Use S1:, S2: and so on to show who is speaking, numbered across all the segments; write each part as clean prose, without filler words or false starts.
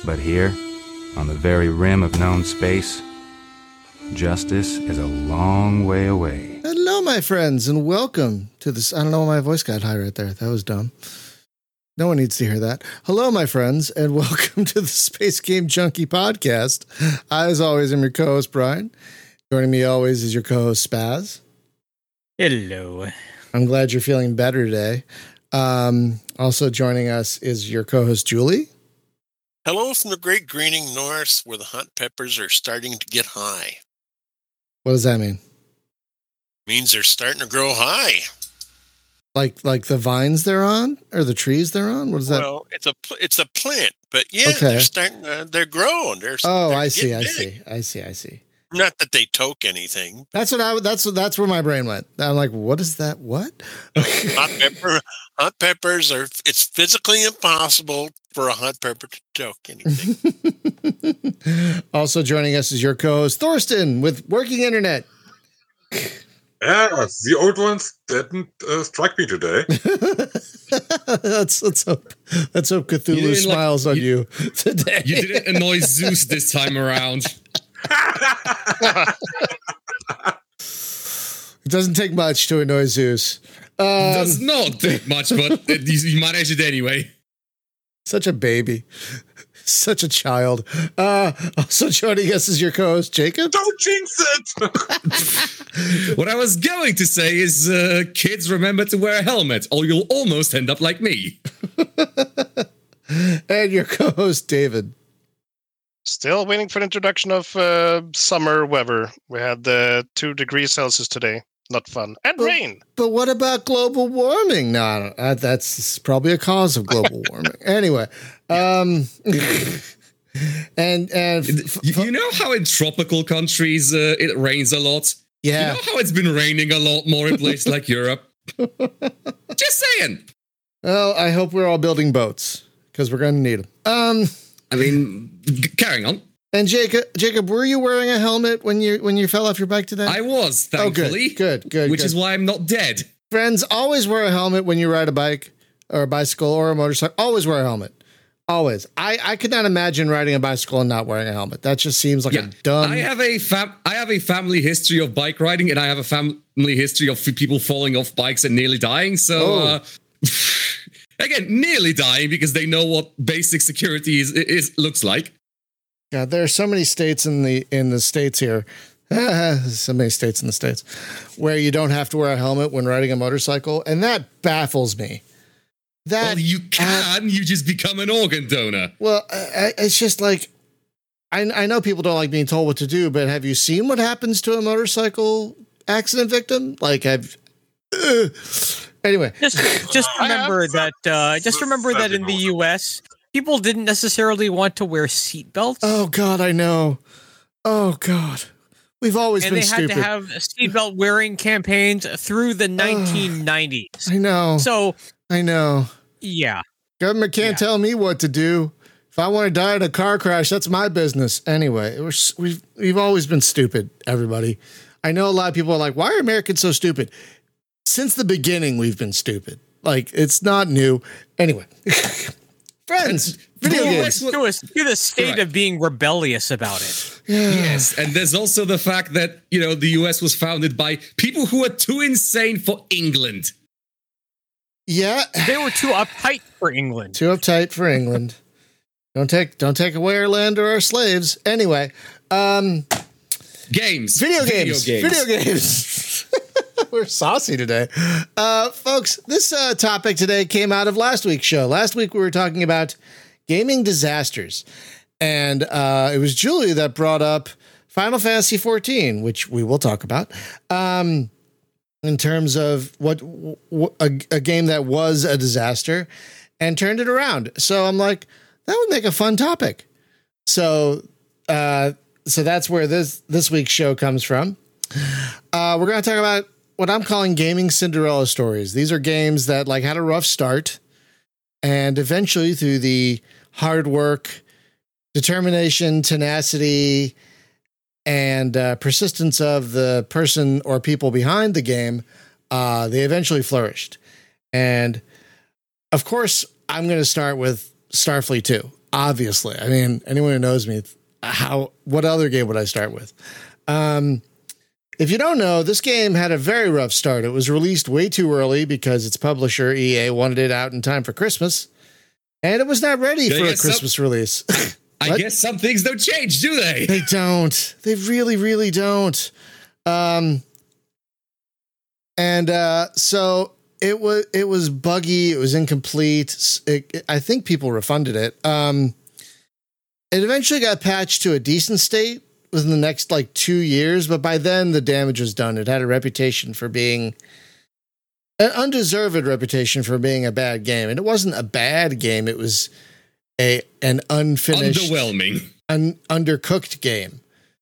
S1: But here, on the very rim of known space, justice is a long way away.
S2: Hello, my friends, and welcome to this. I don't know why my voice got high right there. That was dumb. No one needs to hear that. Hello, my friends, and welcome to the Space Game Junkie podcast. I, as always, am your co-host, Brian. Joining me always is your co-host, Spaz.
S3: Hello.
S2: I'm glad you're feeling better today. Also joining us is your co-host, Julie.
S4: Hello from the great greening north, where the hot peppers are starting to get high.
S2: What does that mean?
S4: Means they're starting to grow high.
S2: Like the vines they're on, or the trees they're on? What is that?
S4: Well, it's a plant, but yeah,
S2: Okay.
S4: they're starting. They're growing. They're
S2: I see.
S4: getting big.
S2: I see.
S4: Not that they toke anything.
S2: That's where my brain went. I'm like, what is that? What?
S4: Hot peppers are. It's physically impossible for a hot pepper to toke anything.
S2: Also joining us is your co-host Thorsten with Working Internet.
S5: Yeah, the old ones didn't strike me today.
S2: Let's hope Cthulhu smiles on you today.
S6: You didn't annoy Zeus this time around.
S2: It doesn't take much to annoy Zeus.
S6: Does not take much, but you managed it anyway.
S2: Such a baby. Such a child. Also joining us is your co-host, Jacob.
S5: Don't jinx it!
S6: What I was going to say is, kids, remember to wear a helmet, or you'll almost end up like me.
S2: And your co-host, David.
S7: Still waiting for the introduction of summer weather. We had 2 degrees Celsius today. Not fun. And rain.
S2: But what about global warming? No, that's probably a cause of global warming. Anyway, and
S6: you know how in tropical countries it rains a lot?
S2: Yeah.
S6: You know how it's been raining a lot more in places like Europe? Just saying.
S2: Well, I hope we're all building boats because we're going to need them.
S6: I mean, carrying on.
S2: And Jacob, were you wearing a helmet when you fell off your bike today?
S6: I was, thankfully.
S2: Oh, good.
S6: Which is why I'm not dead.
S2: Friends, always wear a helmet when you ride a bike or a bicycle or a motorcycle. Always wear a helmet. Always. I could not imagine riding a bicycle and not wearing a helmet. That just seems like a dumb...
S6: I have a family history of bike riding, and I have a family history of people falling off bikes and nearly dying. So, again, nearly dying because they know what basic security looks like.
S2: God, there are so many states in the states here. So many states in the states where you don't have to wear a helmet when riding a motorcycle, and that baffles me.
S6: Well, you can. You just become an organ donor.
S2: Well, it's just like I know people don't like being told what to do, but have you seen what happens to a motorcycle accident victim? Like, anyway,
S3: just remember that in the U.S. people didn't necessarily want to wear seatbelts.
S2: Oh God, I know. Oh God, we've always been stupid.
S3: And they had to have seatbelt wearing campaigns through the 1990s.
S2: I know.
S3: So
S2: I know.
S3: Yeah.
S2: Government can't tell me what to do. If I want to die in a car crash, that's my business. Anyway, we've always been stupid, everybody. I know a lot of people are like, why are Americans so stupid? Since the beginning, we've been stupid. Like, it's not new. Anyway. Friends, video games.
S3: To the state of being rebellious about it.
S2: Yeah.
S6: Yes, and there's also the fact that, the US was founded by people who are too insane for England.
S3: Yeah. They were too uptight for England.
S2: Too uptight for England. Don't take away our land or our slaves. Anyway,
S6: games.
S2: Video games. We're saucy today. Folks, this topic today came out of last week's show. Last week we were talking about gaming disasters. And it was Julie that brought up Final Fantasy XIV, which we will talk about. In terms of what a game that was a disaster and turned it around. So I'm like, that would make a fun topic. So that's where this week's show comes from. We're going to talk about what I'm calling gaming Cinderella stories. These are games that had a rough start and eventually through the hard work, determination, tenacity, and persistence of the person or people behind the game, they eventually flourished. And of course, I'm going to start with Starfleet 2. obviously. I mean, anyone who knows me, what other game would I start with? If you don't know, this game had a very rough start. It was released way too early because its publisher, EA, wanted it out in time for Christmas, and it was not ready for a Christmas release.
S6: I guess some things don't change, do they?
S2: They don't. They really, really don't. So it was buggy. It was incomplete. I think people refunded it. It eventually got patched to a decent state within the next 2 years, but by then the damage was done. It had a reputation for being an undeserved reputation for being a bad game, and it wasn't a bad game. It was an unfinished,
S6: underwhelming,
S2: undercooked game.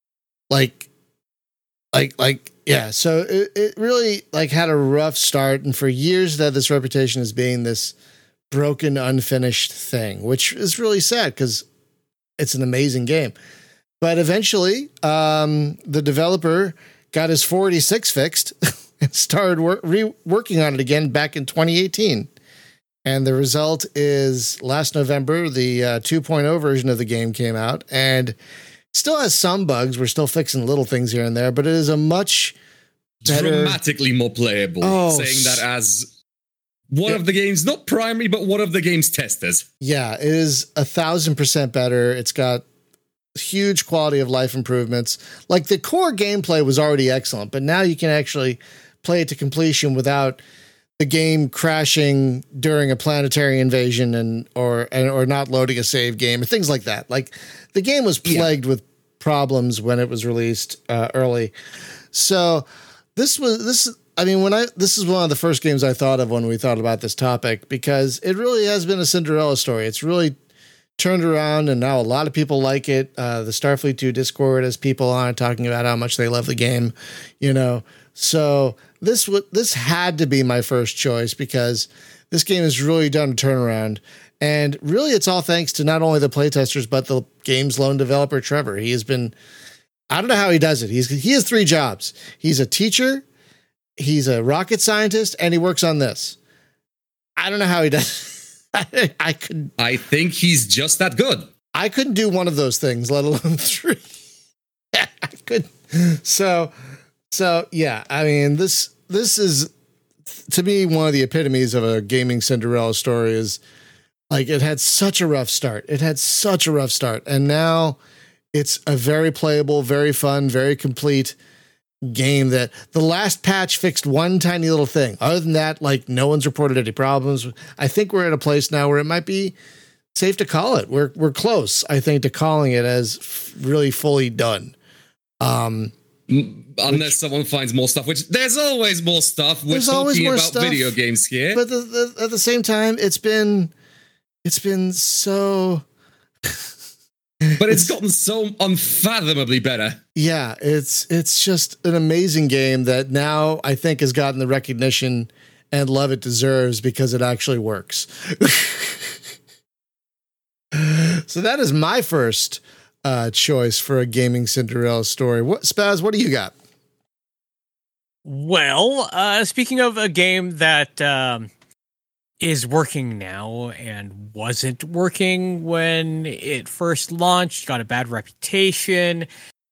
S2: Yeah. So it really had a rough start, and for years that this reputation as being this broken, unfinished thing, which is really sad because it's an amazing game. But eventually, the developer got his 486 fixed and started working on it again back in 2018. And the result is last November, the 2.0 version of the game came out and still has some bugs. We're still fixing little things here and there, but it is a much better,
S6: dramatically more playable. Saying that as one of the game's not primary, but one of the game's testers.
S2: Yeah, it is 1,000% better. It's got huge quality of life improvements. Like the core gameplay was already excellent, but now you can actually play it to completion without the game crashing during a planetary invasion or not loading a save game or things like that. Like the game was plagued with problems when it was released early. So this is one of the first games I thought of when we thought about this topic, because it really has been a Cinderella story. It's really turned around, and now a lot of people like it. The Starfleet 2 Discord has people on it talking about how much they love the game, So this had to be my first choice because this game has really done a turnaround. And really, it's all thanks to not only the playtesters, but the game's lone developer, Trevor. He has been, I don't know how he does it. He has 3 jobs. He's a teacher, he's a rocket scientist, and he works on this. I don't know how he does it.
S6: I think he's just that good.
S2: I couldn't do one of those things, let alone 3. I couldn't. So yeah, I mean, this is, to me, one of the epitomes of a gaming Cinderella story. Is it had such a rough start. And now it's a very playable, very fun, very complete game that the last patch fixed one tiny little thing. Other than that, no one's reported any problems. I think we're at a place now where it might be safe to call it. We're close, I think, to calling it as really fully done.
S6: Unless someone finds more stuff, which there's always more stuff. We're talking about video games here.
S2: But at the same time, it's been so...
S6: But it's gotten so unfathomably better.
S2: Yeah, it's just an amazing game that now I think has gotten the recognition and love it deserves because it actually works. So that is my first choice for a gaming Cinderella story. Spaz, what do you got?
S3: Well, speaking of a game that is working now and wasn't working when it first launched, got a bad reputation,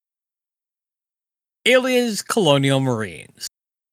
S3: Aliens Colonial Marines.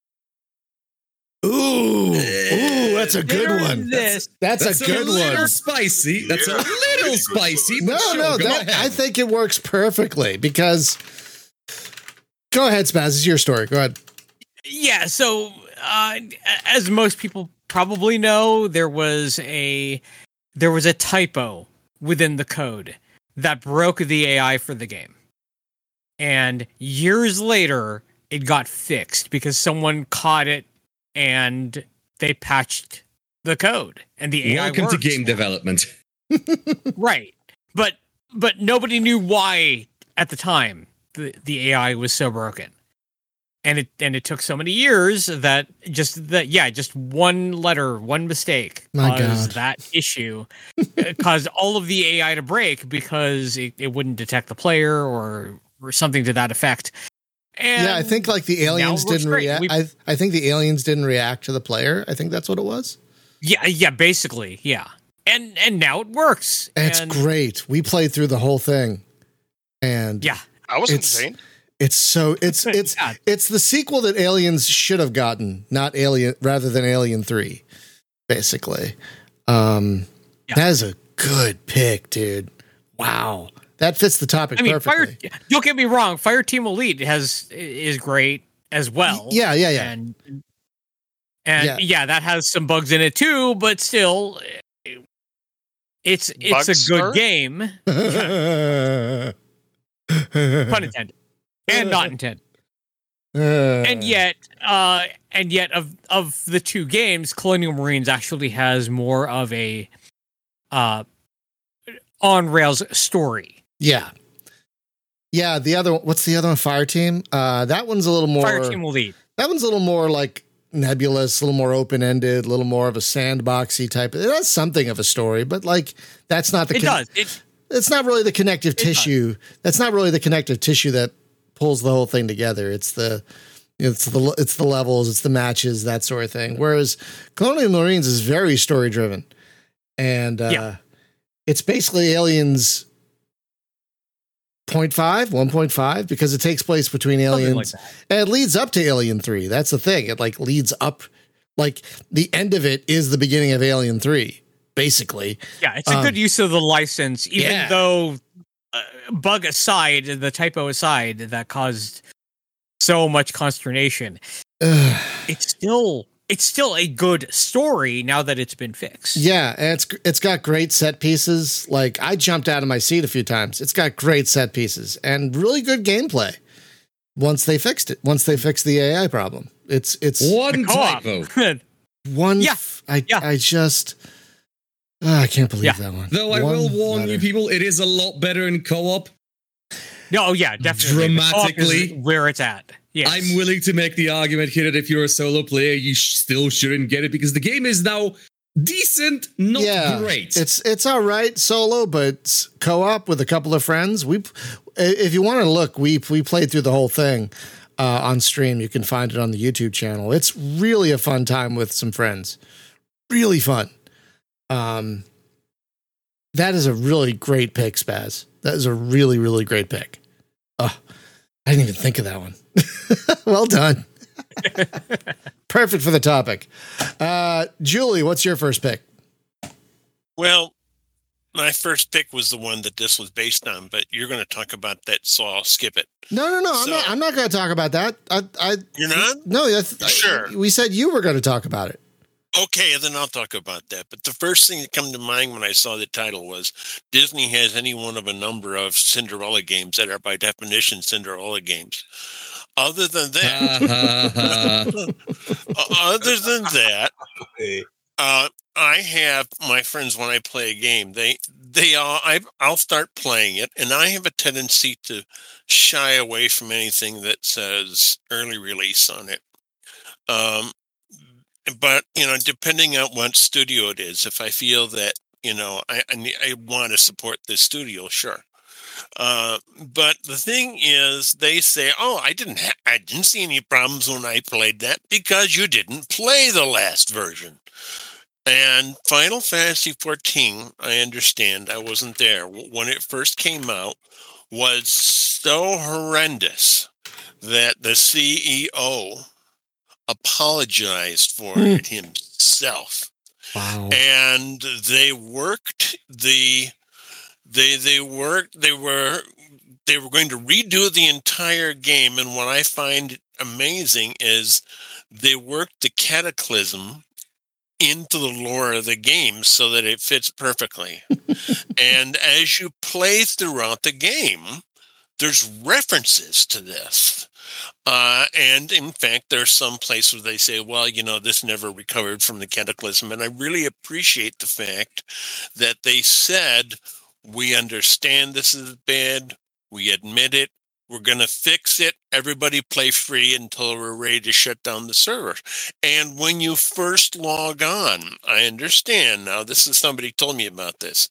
S2: Ooh, that's a good one. That's a good one.
S6: Little spicy. That's a little spicy.
S2: No, I think it works perfectly because. Go ahead, Spaz. It's your story. Go ahead.
S3: Yeah. So, as most people probably know, there was a typo within the code that broke the AI for the game, and years later, it got fixed because someone caught it. And they patched the code, and the AI
S6: Welcome
S3: works
S6: to game
S3: now.
S6: development.
S3: Right, but nobody knew why at the time the AI was so broken, and it took so many years that just one letter, one mistake caused that issue, caused all of the AI to break because it wouldn't detect the player or something to that effect. And
S2: yeah, I think the aliens didn't react. I think the aliens didn't react to the player. I think that's what it was.
S3: Yeah, basically, yeah. and now it works.
S2: It's
S3: And
S2: great. We played through the whole thing, and
S3: yeah,
S7: I was
S2: It's-
S7: entertained.
S2: it's
S3: Yeah.
S2: it's the sequel that Aliens should have gotten, not Alien, rather than Alien 3, basically.
S3: Yeah.
S2: That is a good pick, dude. Wow, that fits the topic
S3: I mean,
S2: perfectly.
S3: don't get me wrong, Fireteam Elite is great as well.
S2: Yeah.
S3: And yeah, that has some bugs in it too, but still, it's a
S7: Bugs,
S3: good
S7: sir?
S3: game. Pun intended, and not intended. And yet of the two games, Colonial Marines actually has more of a on rails story.
S2: yeah. The other one, what's the other one? Fireteam. That one's a little more.
S3: Fireteam Elite.
S2: That one's a little more like nebulous, a little more open ended, a little more of a sandboxy type. It has something of a story, but like that's not the.
S3: It does.
S2: It's not really the connective tissue. That's not really the connective tissue that pulls the whole thing together. It's the levels, it's the matches, that sort of thing. Whereas Colonial Marines is very story driven, and it's basically Aliens 0.5, 1.5, because it takes place between Aliens,
S3: like that.
S2: and it leads up to Alien 3. That's the thing. It like leads up, like the end of it is the beginning of Alien 3, basically.
S3: Yeah, it's a good use of the license, even
S2: yeah.
S3: though bug aside, the typo aside, that caused so much consternation. It's still a good story now that it's been fixed.
S2: Yeah, and it's got great set pieces. Like I jumped out of my seat a few times. It's got great set pieces and really good gameplay. Once they fixed it, once they fixed the AI problem, it's
S6: One
S3: Co-op.
S6: typo.
S2: one.
S3: Yeah.
S2: I just I can't believe
S3: Yeah.
S2: that one.
S6: Though I
S2: One
S6: will warn you
S2: letter.
S6: people, it is a lot better in co-op.
S3: No, yeah, definitely. The co-op is
S6: Dramatically.
S3: where it's at. Yes.
S6: I'm willing to make the argument here that if you're a solo player, you still shouldn't get it because the game is now decent, not great.
S2: It's all right solo, but co-op with a couple of friends. If you want to look, we played through the whole thing on stream. You can find it on the YouTube channel. It's really a fun time with some friends. Really fun. That is a really great pick, Spaz. That is a really, really great pick. Oh, I didn't even think of that one. Well done. Perfect for the topic. Julie, what's your first pick?
S4: Well, my first pick was the one that this was based on, but you're going to talk about that, so I'll skip it.
S2: No.
S4: So-
S2: I'm not going to talk about that.
S4: You're not?
S2: No,
S4: Sure.
S2: We said you were going to talk about it.
S4: Okay, then I'll talk about that. But the first thing that came to mind when I saw the title was Disney has any one of a number of Cinderella games that are by definition Cinderella games. Other than that,
S5: Hey,
S4: I have my friends when I play a game. I'll start playing it, and I have a tendency to shy away from anything that says early release on it. But depending on what studio it is, if I feel that I want to support this studio, sure. But the thing is, they say, "Oh, I didn't see any problems when I played that because you didn't play the last version." And Final Fantasy XIV, I understand, I wasn't there when it first came out, was so horrendous that the CEO apologized for it himself.
S2: Wow.
S4: And they were going to redo the entire game, and what I find amazing is they worked the Cataclysm into the lore of the game so that it fits perfectly. And as you play throughout the game, there's references to this. And in fact, there's some place where they say, well, this never recovered from the Cataclysm. And I really appreciate the fact that they said, we understand this is bad. We admit it. We're going to fix it. Everybody play free until we're ready to shut down the server. And when you first log on, I understand now, this is somebody told me about this.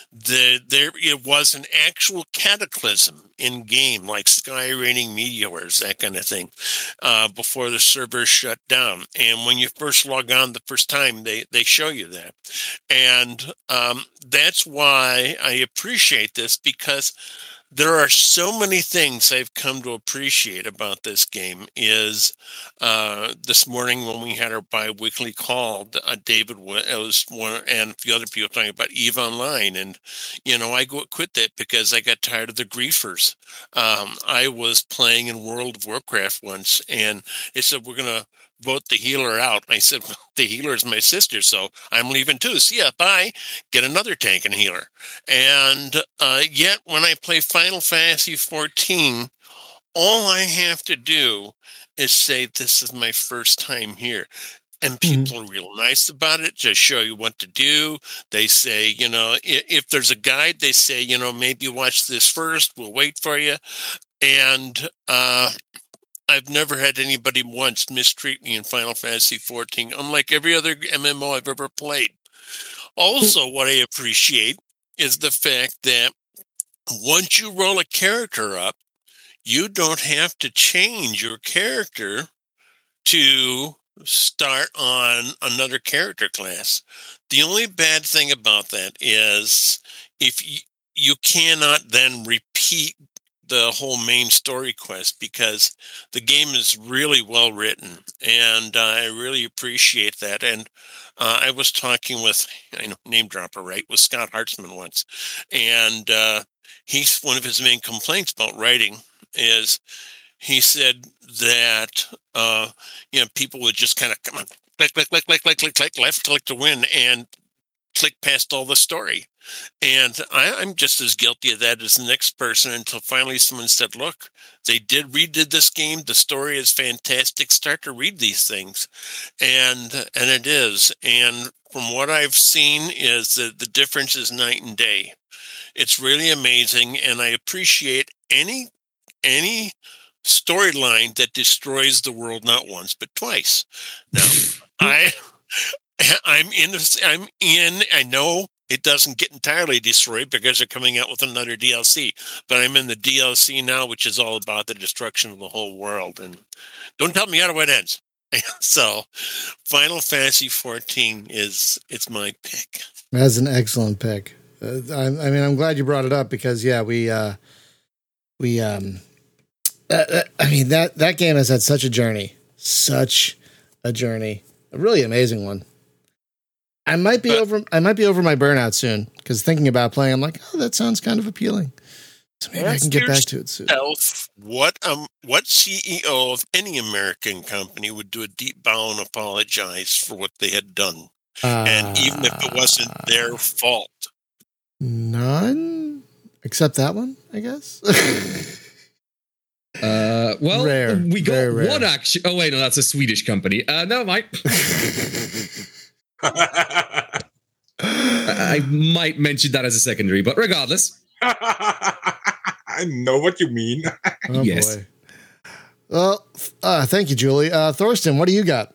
S4: It was an actual cataclysm in game, like sky raining meteors, that kind of thing, before the server shut down. And when you first log on the first time, they show you that. And that's why I appreciate this, because there are so many things I've come to appreciate about this game. Is this morning when we had our bi-weekly call, David was one, and a few other people talking about EVE Online, and I quit that because I got tired of the griefers. I was playing in World of Warcraft once, and they said we're gonna vote the healer out. I said, well, the healer is my sister, so I'm leaving too. See ya, bye. Get another tank and healer. And yet, when I play Final Fantasy 14, all I have to do is say, this is my first time here. And people are real nice about it, just show you what to do. They say, if there's a guide, they say, maybe watch this first. We'll wait for you. And I've never had anybody once mistreat me in Final Fantasy 14, unlike every other MMO I've ever played. Also, what I appreciate is the fact that once you roll a character up, you don't have to change your character to start on another character class. The only bad thing about that is if you cannot then repeat the whole main story quest, because the game is really well written, and I really appreciate that. And I was talking with, name dropper, right, with Scott Hartzman once, and he's one of his main complaints about writing is he said that people would just kind of come on, click, left click to win, and click past all the story. And I'm just as guilty of that as the next person, until finally someone said, look, they redid this game. The story is fantastic. Start to read these things. And it is. And from what I've seen is that the difference is night and day. It's really amazing. And I appreciate any storyline that destroys the world, not once, but twice. Now, I know it doesn't get entirely destroyed because they're coming out with another DLC, but I'm in the DLC now, which is all about the destruction of the whole world. And don't tell me how it ends. So Final Fantasy 14 it's my pick.
S2: That's an excellent pick. I'm glad you brought it up because that game has had such a journey, a really amazing one. I might be over my burnout soon, because thinking about playing, I'm like, oh, that sounds kind of appealing. So maybe I can get back to it soon.
S4: What CEO of any American company would do a deep bow and apologize for what they had done, and even if it wasn't their fault?
S2: None, except that one, I guess.
S6: Rare. We got
S2: Very rare.
S6: one action. Oh wait, no, that's a Swedish company. No, Mike. I might mention that as a secondary, but regardless.
S5: I know what you mean.
S2: Oh,
S6: yes.
S2: Boy. Well, thank you, Julie. Thorsten, what do you got?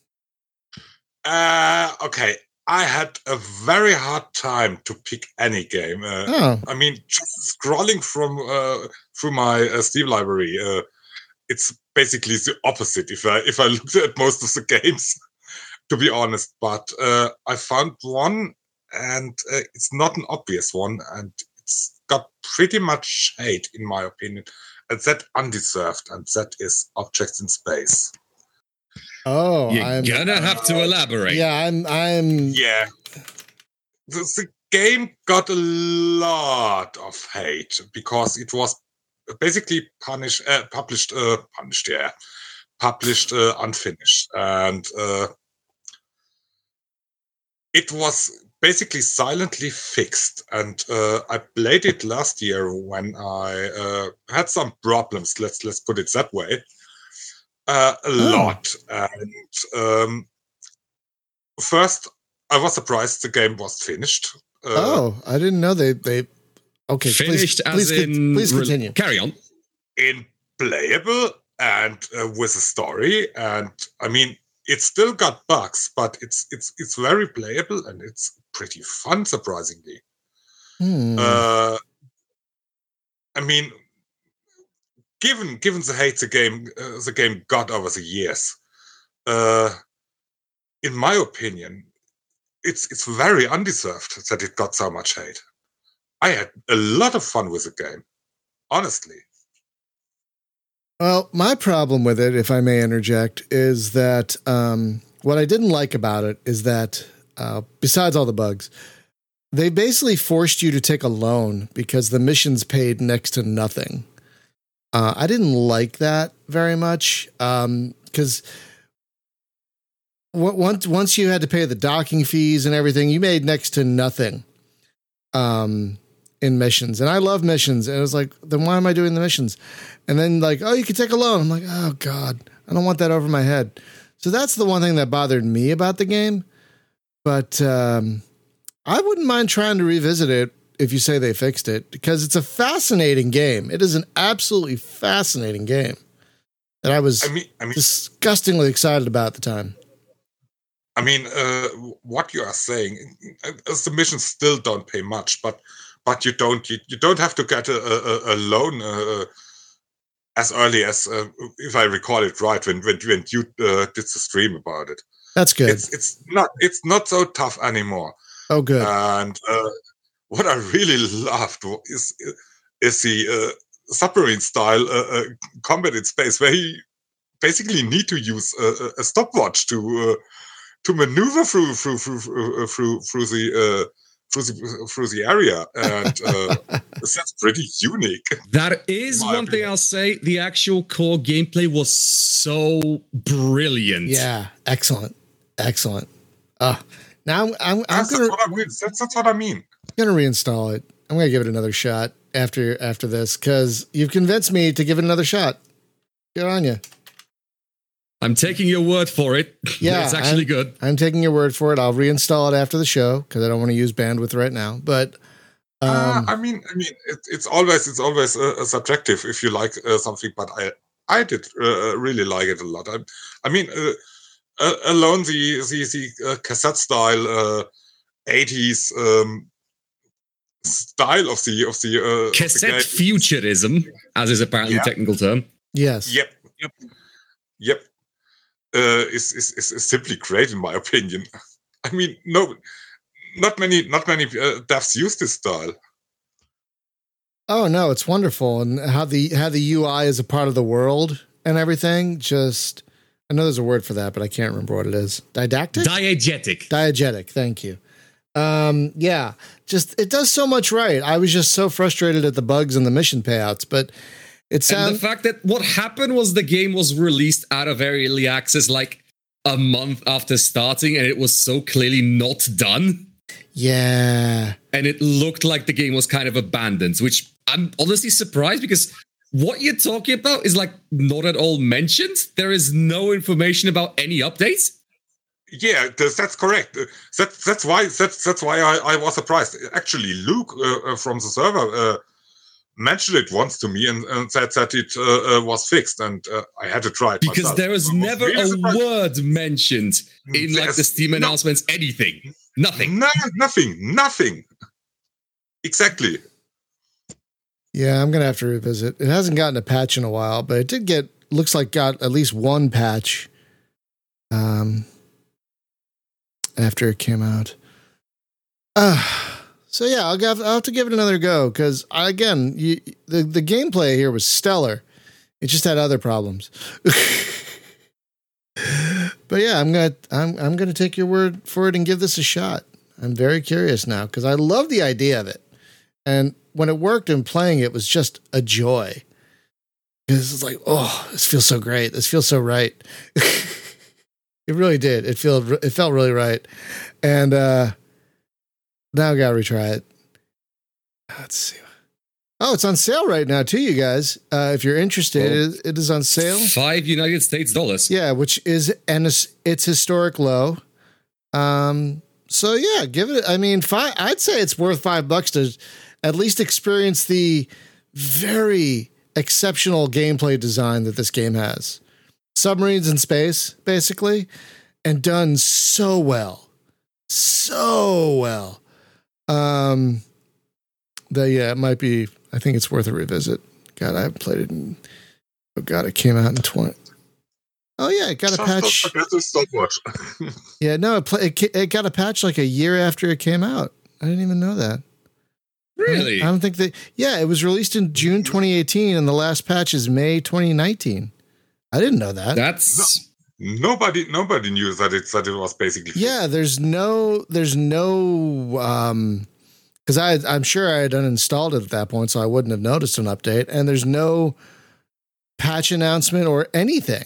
S5: Okay. I had a very hard time to pick any game. I mean, just scrolling through my Steam library, it's basically the opposite. If I looked at most of the games, to be honest, but I found one, and it's not an obvious one, and it's got pretty much hate, in my opinion, and that undeserved, and that is Objects in Space.
S2: Oh,
S6: You're gonna have to elaborate.
S2: Yeah, I'm.
S5: Yeah, the game got a lot of hate because it was basically published unfinished, and it was basically silently fixed. And I played it last year when I had some problems. Let's put it that way. A lot. And first, I was surprised the game was finished.
S2: I didn't know they. Okay,
S6: Finished
S2: please continue.
S6: Carry on.
S5: in playable and with a story. And I mean, it's still got bugs, but it's very playable and it's pretty fun, surprisingly. I mean, given the hate the game got over the years, in my opinion, it's very undeserved that it got so much hate. I had a lot of fun with the game, honestly.
S2: Well, my problem with it, if I may interject, is that what I didn't like about it is that besides all the bugs, they basically forced you to take a loan because the missions paid next to nothing. I didn't like that very much because once you had to pay the docking fees and everything, you made next to nothing in missions. And I love missions. And it was like, then why am I doing the missions? And then like, oh, you can take a loan. I'm like, oh God, I don't want that over my head. So that's the one thing that bothered me about the game. But I wouldn't mind trying to revisit it if you say they fixed it, because it's a fascinating game. It is an absolutely fascinating game that I was disgustingly excited about at the time.
S5: I mean, what you are saying, the missions still don't pay much, but you don't have to get a loan as early as, if I recall it right, when you did the stream about it.
S2: That's good.
S5: It's not so tough anymore.
S2: Oh, good.
S5: And what I really loved is the submarine style combat in space, where you basically need to use a stopwatch to maneuver through the area, and that's pretty unique.
S6: That is one thing I'll say. The actual core gameplay was so brilliant.
S2: Yeah, excellent. Now I'm
S5: that's
S2: gonna.
S5: That's what I mean.
S2: I'm gonna reinstall it. I'm gonna give it another shot after this, because you've convinced me to give it another shot. Good on you.
S6: I'm taking your word for it.
S2: Yeah,
S6: it's actually good.
S2: I'm taking your word for it. I'll reinstall it after the show because I don't want to use bandwidth right now. But
S5: I mean, it's always subjective if you like something. But I did really like it a lot. I mean, alone the cassette style 80s style of the
S6: cassette futurism, as is apparently a technical term.
S2: Yes.
S5: Yep. Is simply great in my opinion. I mean, not many devs use this style.
S2: Oh no, it's wonderful, and how the UI is a part of the world and everything. Just, I know there's a word for that, but I can't remember what it is. Diegetic. Thank you. Yeah, just it does so much right. I was just so frustrated at the bugs and the mission payouts, but
S6: and the fact that what happened was the game was released out of early access like a month after starting, and it was so clearly not done.
S2: Yeah.
S6: And it looked like the game was kind of abandoned, which I'm honestly surprised, because what you're talking about is like not at all mentioned. There is no information about any updates.
S5: Yeah, that's correct. That's why I was surprised. Actually, Luke from the server mentioned it once to me and said that it was fixed, and I had to try it
S6: because
S5: myself.
S6: There was never really a word mentioned in like the Steam announcements. Anything, nothing.
S5: Exactly.
S2: Yeah, I'm gonna have to revisit. It hasn't gotten a patch in a while, but it did looks like got at least one patch after it came out. So yeah, I'll have to give it another go, because the gameplay here was stellar. It just had other problems. But yeah, I'm gonna take your word for it and give this a shot. I'm very curious now, because I love the idea of it, and when it worked and playing it was just a joy. Because it's like, oh, this feels so great. This feels so right. It really did. It felt really right, and now I gotta retry it. Let's see. Oh, it's on sale right now too, you guys. If you're interested, it is on sale.
S6: $5 United States dollars.
S2: Yeah, which is its historic low. So yeah, give it. I mean, I'd say it's worth $5 to at least experience the very exceptional gameplay design that this game has. Submarines in space, basically, and done so well. So well. It might be, I think it's worth a revisit. God, I haven't played it in, oh God, it came out in 20. Oh yeah, it got a patch. Yeah, no, it got a patch like a year after it came out. I didn't even know that.
S6: Really?
S2: I don't think that. Yeah, it was released in June 2018, and the last patch is May 2019. I didn't know that.
S6: That's
S5: nobody knew that it was basically.
S2: Yeah, there's no, because I'm sure I had uninstalled it at that point, so I wouldn't have noticed an update. And there's no patch announcement or anything.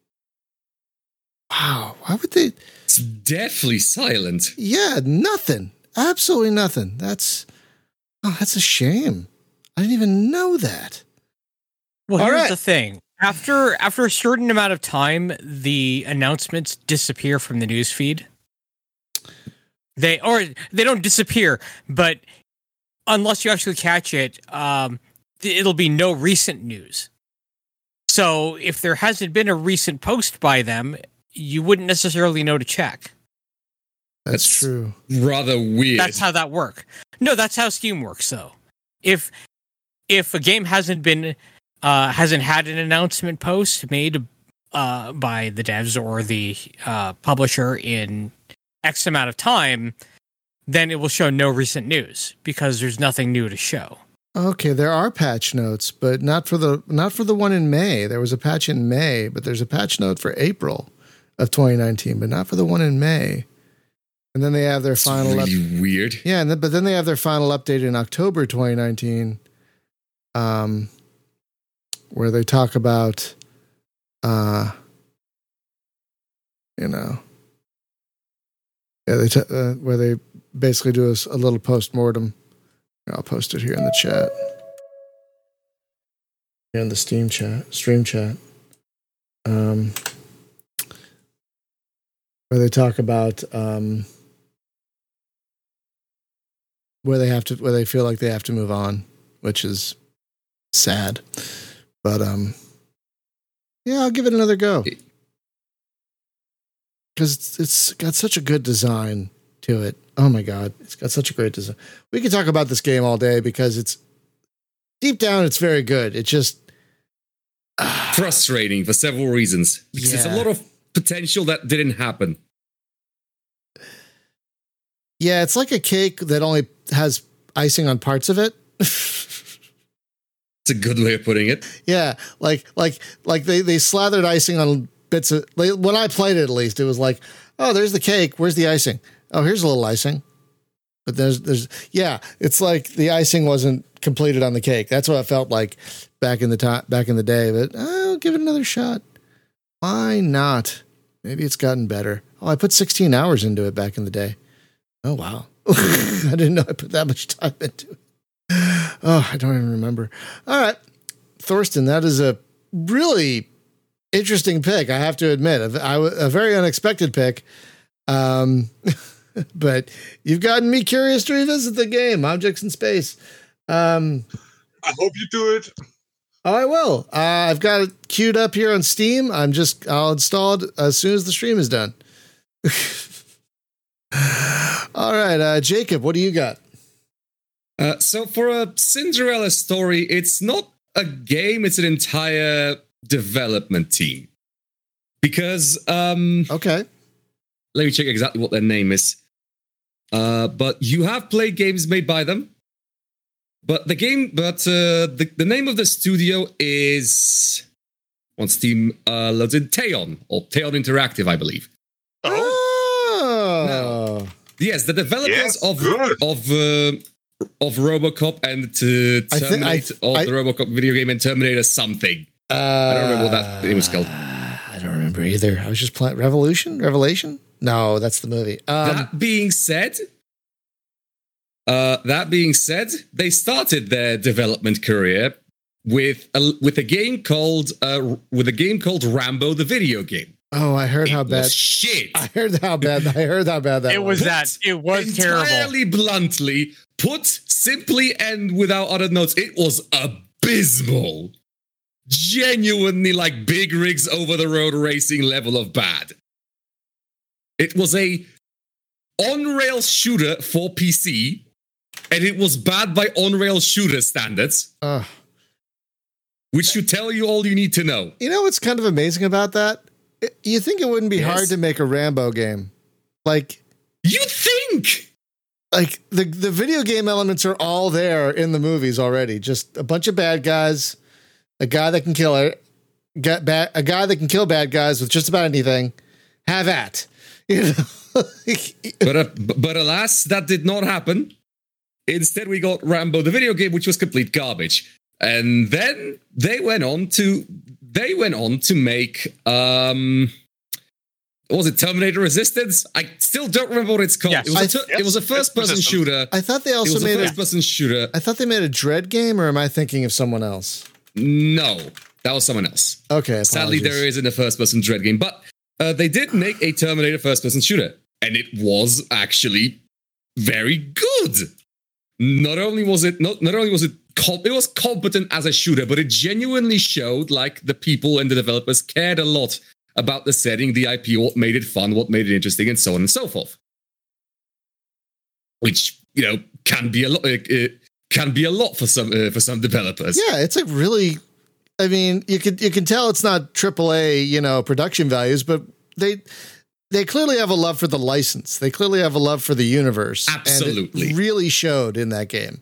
S2: Wow, why would they?
S6: It's deathly silent.
S2: Yeah, nothing. Absolutely nothing. That's a shame. I didn't even know that.
S3: Well, here's the thing. After a certain amount of time, the announcements disappear from the news feed. They don't disappear, but unless you actually catch it, it'll be no recent news. So if there hasn't been a recent post by them, you wouldn't necessarily know to check.
S2: That's true.
S6: Rather weird.
S3: That's how that works. No, that's how Steam works, though. If a game hasn't had an announcement post made by the devs or the publisher in X amount of time, then it will show no recent news because there's nothing new to show.
S2: Okay, there are patch notes, but not for the one in May. There was a patch in May, but there's a patch note for April of 2019, but not for the one in May. And then they have their final.
S6: Really weird.
S2: Yeah, but then they have their final update in October 2019, where they talk about, where they basically do a little post-mortem. I'll post it here in the chat. Here in the stream chat. Where they talk about where they feel like they have to move on, which is sad. But yeah, I'll give it another go. Because it's got such a good design to it. Oh my God, it's got such a great design. We could talk about this game all day because it's deep down, it's very good. It's just
S6: frustrating for several reasons. Because there's a lot of potential that didn't happen.
S2: Yeah, it's like a cake that only has icing on parts of it.
S6: It's a good way of putting it.
S2: Yeah, like they slathered icing on bits of. When I played it, at least it was like, oh, there's the cake. Where's the icing? Oh, here's a little icing. But there's it's like the icing wasn't completed on the cake. That's what it felt like back in the day. But I'll give it another shot. Why not? Maybe it's gotten better. Oh, I put 16 hours into it back in the day. Oh, wow. I didn't know I put that much time into it. Oh, I don't even remember. All right. Thorsten, that is a really interesting pick, I have to admit. A very unexpected pick. But you've gotten me curious to revisit the game, Objects in Space.
S5: I hope you do it.
S2: Oh, I will. I've got it queued up here on Steam. I'll install it as soon as the stream is done. All right, Jacob, what do you got?
S6: So for a Cinderella story, it's not a game, it's an entire development team. Because,
S2: okay.
S6: Let me check exactly what their name is. But you have played games made by them. But the name of the studio is, on Steam, loads in Teon, or Teon Interactive, I believe.
S2: Oh.
S6: Now, yes, the developers of RoboCop and Terminator, the RoboCop video game and Terminator something. I don't remember what that name was called.
S2: I don't remember either. I was just playing Revelation? No, that's the movie.
S6: That being said, they started their development career with a game called Rambo the video game.
S2: Oh, I heard how bad.
S6: Shit.
S2: I heard how bad that
S3: it was. It was terrible.
S6: Entirely bluntly, put simply and without other notes, it was abysmal. genuinely like big rigs over the road racing level of bad. It was a on-rail shooter for PC, and it was bad by on-rail shooter standards. Which should tell you all you need to know.
S2: You know what's kind of amazing about that? You think it wouldn't be hard to make a Rambo game. Like,
S6: you think?
S2: Like, the video game elements are all there in the movies already. Just a bunch of bad guys, a guy that can kill a guy that can kill bad guys with just about anything. Have at. You know?
S6: but alas, that did not happen. Instead, we got Rambo, the video game, which was complete garbage. And then they went on to make was it Terminator Resistance? I still don't remember what it's called. Yes. It was a first-person shooter.
S2: I thought they also made a
S6: first-person shooter.
S2: I thought they made a Dread game, or am I thinking of someone else?
S6: No, that was someone else.
S2: Okay, apologies.
S6: Sadly, there isn't a first-person Dread game, but they did make a Terminator first-person shooter, and it was actually very good. Not only was it it was competent as a shooter, but it genuinely showed like the people and the developers cared a lot about the setting, the IP, what made it fun, what made it interesting, and so on and so forth. Which, you know, can be a lot. It can be a lot for some developers.
S2: Yeah, it's like really. I mean, you can tell it's not AAA, you know, production values, but they clearly have a love for the license. They clearly have a love for the universe.
S6: Absolutely,
S2: and it really showed in that game.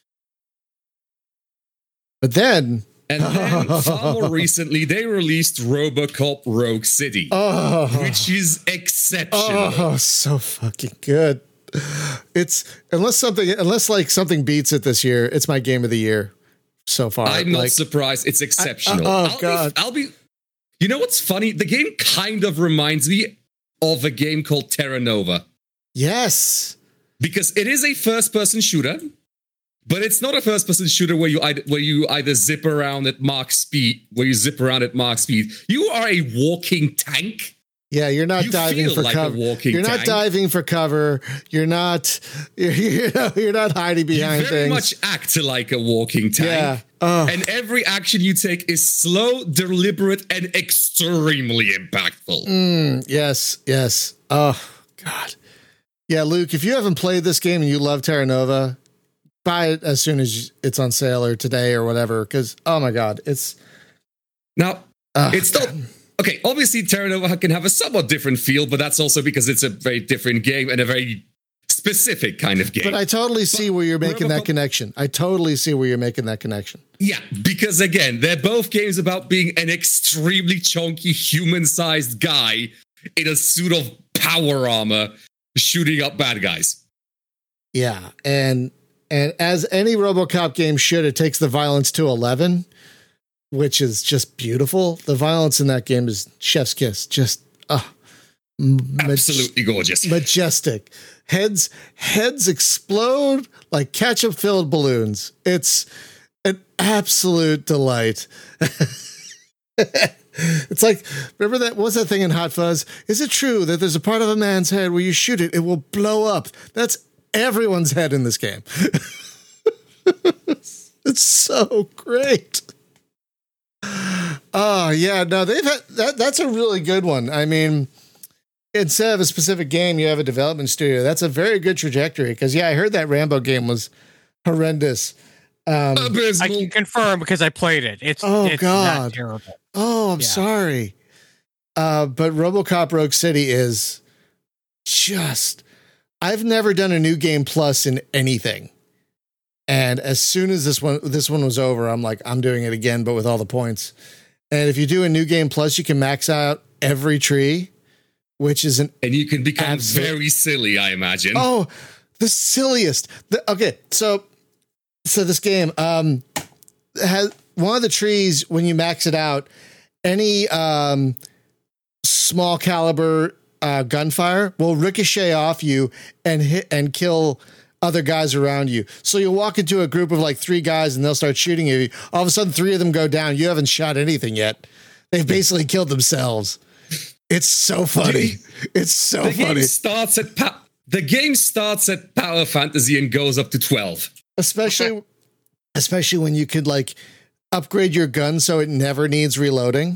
S2: But then.
S6: And then, far more recently, they released RoboCop Rogue City, which is exceptional.
S2: Oh, so fucking good! It's unless something beats it this year, it's my game of the year so far.
S6: I'm not surprised. It's exceptional. I'll be. You know what's funny? The game kind of reminds me of a game called Terra Nova.
S2: Yes,
S6: because it is a first-person shooter. But it's not a first-person shooter where you either zip around at Mach speed. You are a walking tank.
S2: Yeah, you're not diving for cover. You're not diving for cover. You're not hiding behind things.
S6: You very much act like a walking tank.
S2: Yeah.
S6: And every action you take is slow, deliberate, and extremely impactful.
S2: Yes. Oh God. Yeah, Luke, if you haven't played this game and you love Terra Nova, buy it as soon as it's on sale or today or whatever, because oh my God, it's
S6: not okay. Obviously, Terra Nova can have a somewhat different feel, but that's also because it's a very different game and a very specific kind of game.
S2: But I totally see where you're making that connection.
S6: Yeah, because again, they're both games about being an extremely chunky human-sized guy in a suit of power armor shooting up bad guys.
S2: Yeah, and as any RoboCop game should, it takes the violence to 11, which is just beautiful. The violence in that game is chef's kiss. Just
S6: absolutely gorgeous.
S2: Majestic. Heads explode like ketchup-filled balloons. It's an absolute delight. It's like, remember that? What's that thing in Hot Fuzz? Is it true that there's a part of a man's head where you shoot it, it will blow up? That's everyone's head in this game. It's so great. Oh yeah, no, they've had that. That's a really good one. I mean, instead of a specific game, you have a development studio. That's a very good trajectory. Because yeah, I heard that Rambo game was horrendous.
S3: I can confirm because I played it. It's
S2: God,
S3: not terrible.
S2: Oh, I'm sorry. But RoboCop Rogue City is just. I've never done a new game plus in anything. And as soon as this one was over, I'm like, I'm doing it again, but with all the points. And if you do a new game plus, you can max out every tree, which is and
S6: you can become very silly, I imagine.
S2: Oh, the silliest. Okay, so this game has one of the trees when you max it out, any small caliber gunfire will ricochet off you and hit and kill other guys around you. So you'll walk into a group of like 3 guys and they'll start shooting at you. All of a sudden 3 of them go down. You haven't shot anything yet. They've basically killed themselves. It's so funny. It's so funny.
S6: The game starts at Power Fantasy and goes up to 12.
S2: Especially when you could like upgrade your gun so it never needs reloading.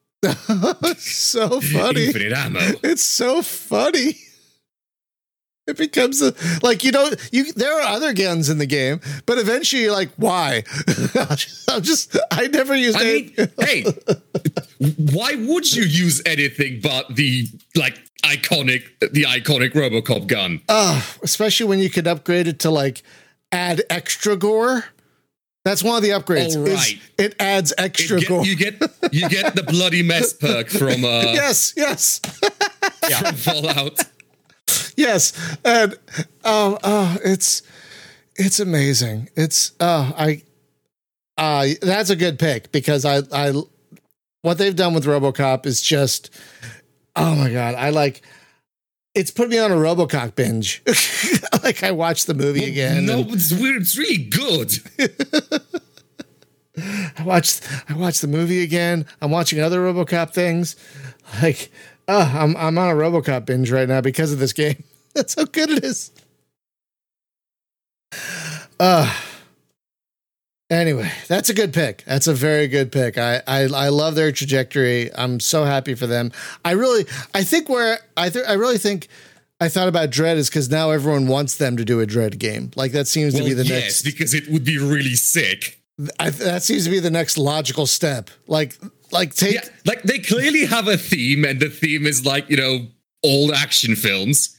S2: So funny.
S6: Infinite ammo.
S2: It's so funny. It becomes there are other guns in the game, but eventually you're like, why? I never used it.
S6: Hey, why would you use anything but the iconic RoboCop gun?
S2: Especially when you could upgrade it to like add extra gore. That's one of the upgrades.
S6: Oh, right.
S2: It adds extra gore.
S6: You get the bloody mess perk from
S2: yes.
S6: from Fallout.
S2: Yes, and it's amazing. It's that's a good pick because I what they've done with RoboCop is just, oh my God, it's put me on a RoboCop binge. I watched the movie again.
S6: No, it's weird. It's really good.
S2: I watched the movie again. I'm watching other RoboCop things. I'm on a RoboCop binge right now because of this game. That's how good it is. Anyway, that's a good pick. That's a very good pick. I love their trajectory. I'm so happy for them. I really think I thought about Dread is because now everyone wants them to do a Dread game. That seems to be the next.
S6: Yes, because it would be really sick.
S2: That seems to be the next logical step. They
S6: clearly have a theme, and the theme is old action films.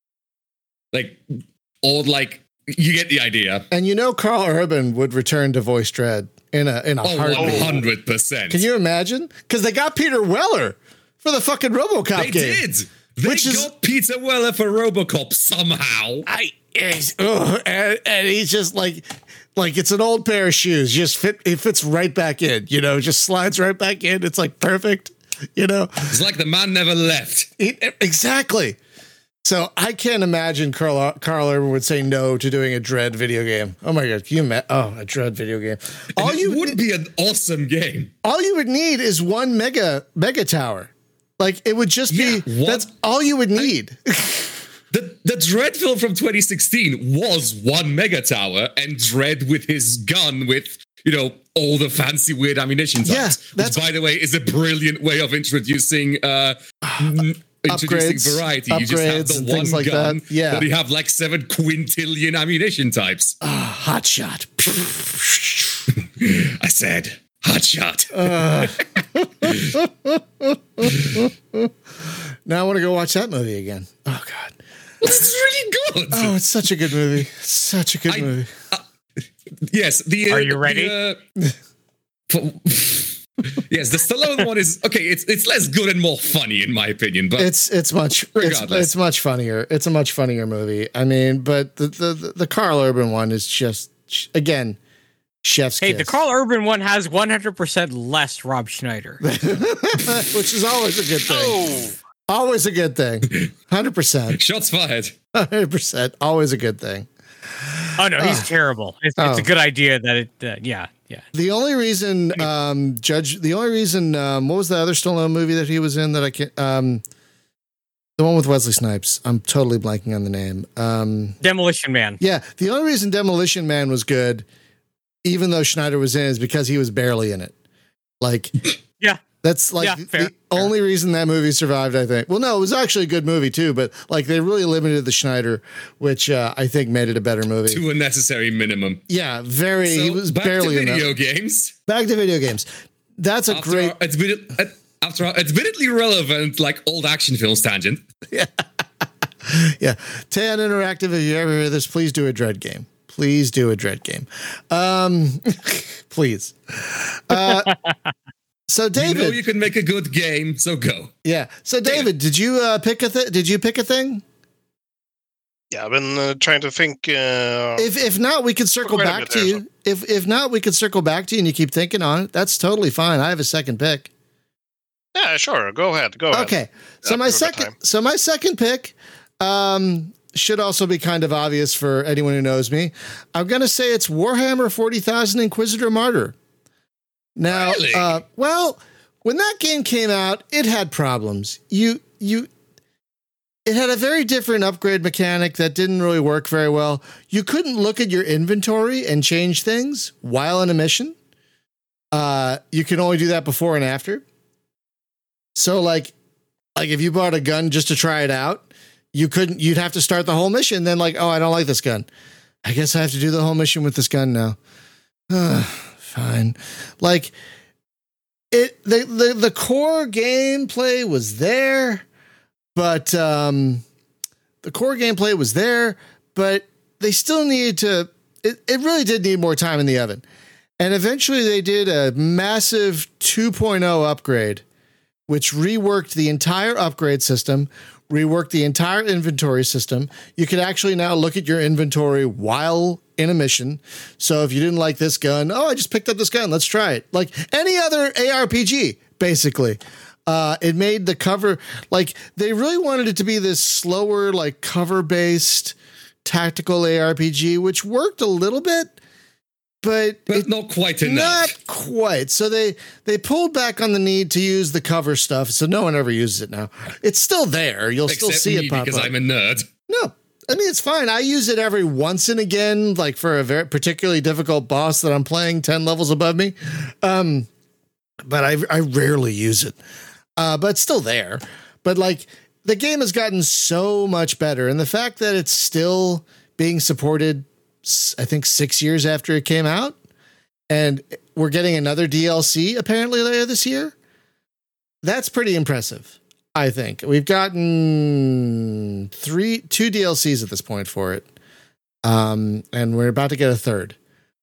S6: You get the idea.
S2: And Carl Urban would return to voice Dread in a heartbeat.
S6: 100%.
S2: Can you imagine? Because they got Peter Weller for the fucking RoboCop game.
S6: They got Peter Weller for RoboCop somehow.
S2: And he's just like it's an old pair of shoes. It fits right back in. Just slides right back in. It's perfect.
S6: It's like the man never left.
S2: Exactly. So I can't imagine Carl Urban would say no to doing a Dread video game. Oh my God. Can you imagine? Oh, a Dread video game.
S6: It would be an awesome game.
S2: All you would need is one mega tower. It would just be, that's all you would need.
S6: The Dread film from 2016 was one mega tower and Dread with his gun with, all the fancy weird ammunition types. Which, by the way, is a brilliant way of introducing variety. You just have the one gun, but you have 7 quintillion ammunition types.
S2: Hot shot.
S6: I said hot shot.
S2: Now I want to go watch that movie again. Oh God.
S6: It's really good.
S2: Oh, it's such a good movie. Such a good movie.
S6: Yes.
S3: Are you ready?
S6: Yes, the Stallone one is okay. It's less good and more funny in my opinion, but
S2: it's much funnier. It's a much funnier movie. I mean, but the Carl Urban one is just again chef's kiss.
S3: The Carl Urban one has 100% less Rob Schneider,
S2: which is always a good thing. Always a good thing. 100%.
S6: Shots fired.
S2: 100%. Always a good thing.
S3: Oh no, he's terrible. It's a good idea that it. Yeah.
S2: The only reason, what was the other Stallone movie that he was in that I can't, the one with Wesley Snipes. I'm totally blanking on the name.
S3: Demolition Man.
S2: Yeah. The only reason Demolition Man was good, even though Schneider was in it, is because he was barely in it.
S3: Yeah.
S2: That's the only reason that movie survived, I think. Well, no, it was actually a good movie too, but they really limited the Schneider, which I think made it a better movie.
S6: To a necessary minimum.
S2: Yeah, very.
S6: So
S2: he was
S6: back
S2: barely
S6: to video games.
S2: Back to video games. That's a great.
S6: After all, admittedly relevant, old action films tangent.
S2: Yeah. Yeah. Tan Interactive, if you ever hear this, please do a Dread game. Please do a Dread game. Please. So David,
S6: you can make a good game, so go.
S2: Yeah. So David, did you pick a Did you pick a thing?
S7: Yeah, I've been trying to think.
S2: If not, we could circle back to you. If not, we could circle back to you, and you keep thinking on it. That's totally fine. I have a second pick.
S7: Yeah, sure. Go ahead.
S2: Okay. So my second pick should also be kind of obvious for anyone who knows me. I'm going to say it's Warhammer 40,000 Inquisitor Martyr. Now,
S6: really?
S2: When that game came out, it had problems. It had a very different upgrade mechanic that didn't really work very well. You couldn't look at your inventory and change things while in a mission. you can only do that before and after. So like if you bought a gun just to try it out, you'd have to start the whole mission. Then like, oh, I don't like this gun. I guess I have to do the whole mission with this gun now. Fine. Like the core gameplay was there, but the core gameplay was there, but they still needed to, it really did need more time in the oven. And eventually they did a massive 2.0 upgrade, which reworked the entire upgrade system, reworked the entire inventory system. You could actually now look at your inventory while in a mission. So if you didn't like this gun, I just picked up this gun. Let's try it. Like any other ARPG, basically. It made the cover, like they really wanted it to be this slower, like cover-based tactical ARPG, which worked a little bit, but
S6: not quite enough.
S2: Not quite. So they pulled back on the need to use the cover stuff. So no one ever uses it now. It's still there. You'll still see it pop
S6: because
S2: up.
S6: I'm a nerd.
S2: No, I mean, it's fine. I use it every once and again, like for a very particularly difficult boss that I'm playing 10 levels above me. But I rarely use it. But it's still there. But like the game has gotten so much better. And the fact that it's still being supported, I think 6 years after it came out, and we're getting another DLC apparently later this year. That's pretty impressive. I think we've gotten two DLCs at this point for it. And we're about to get a third.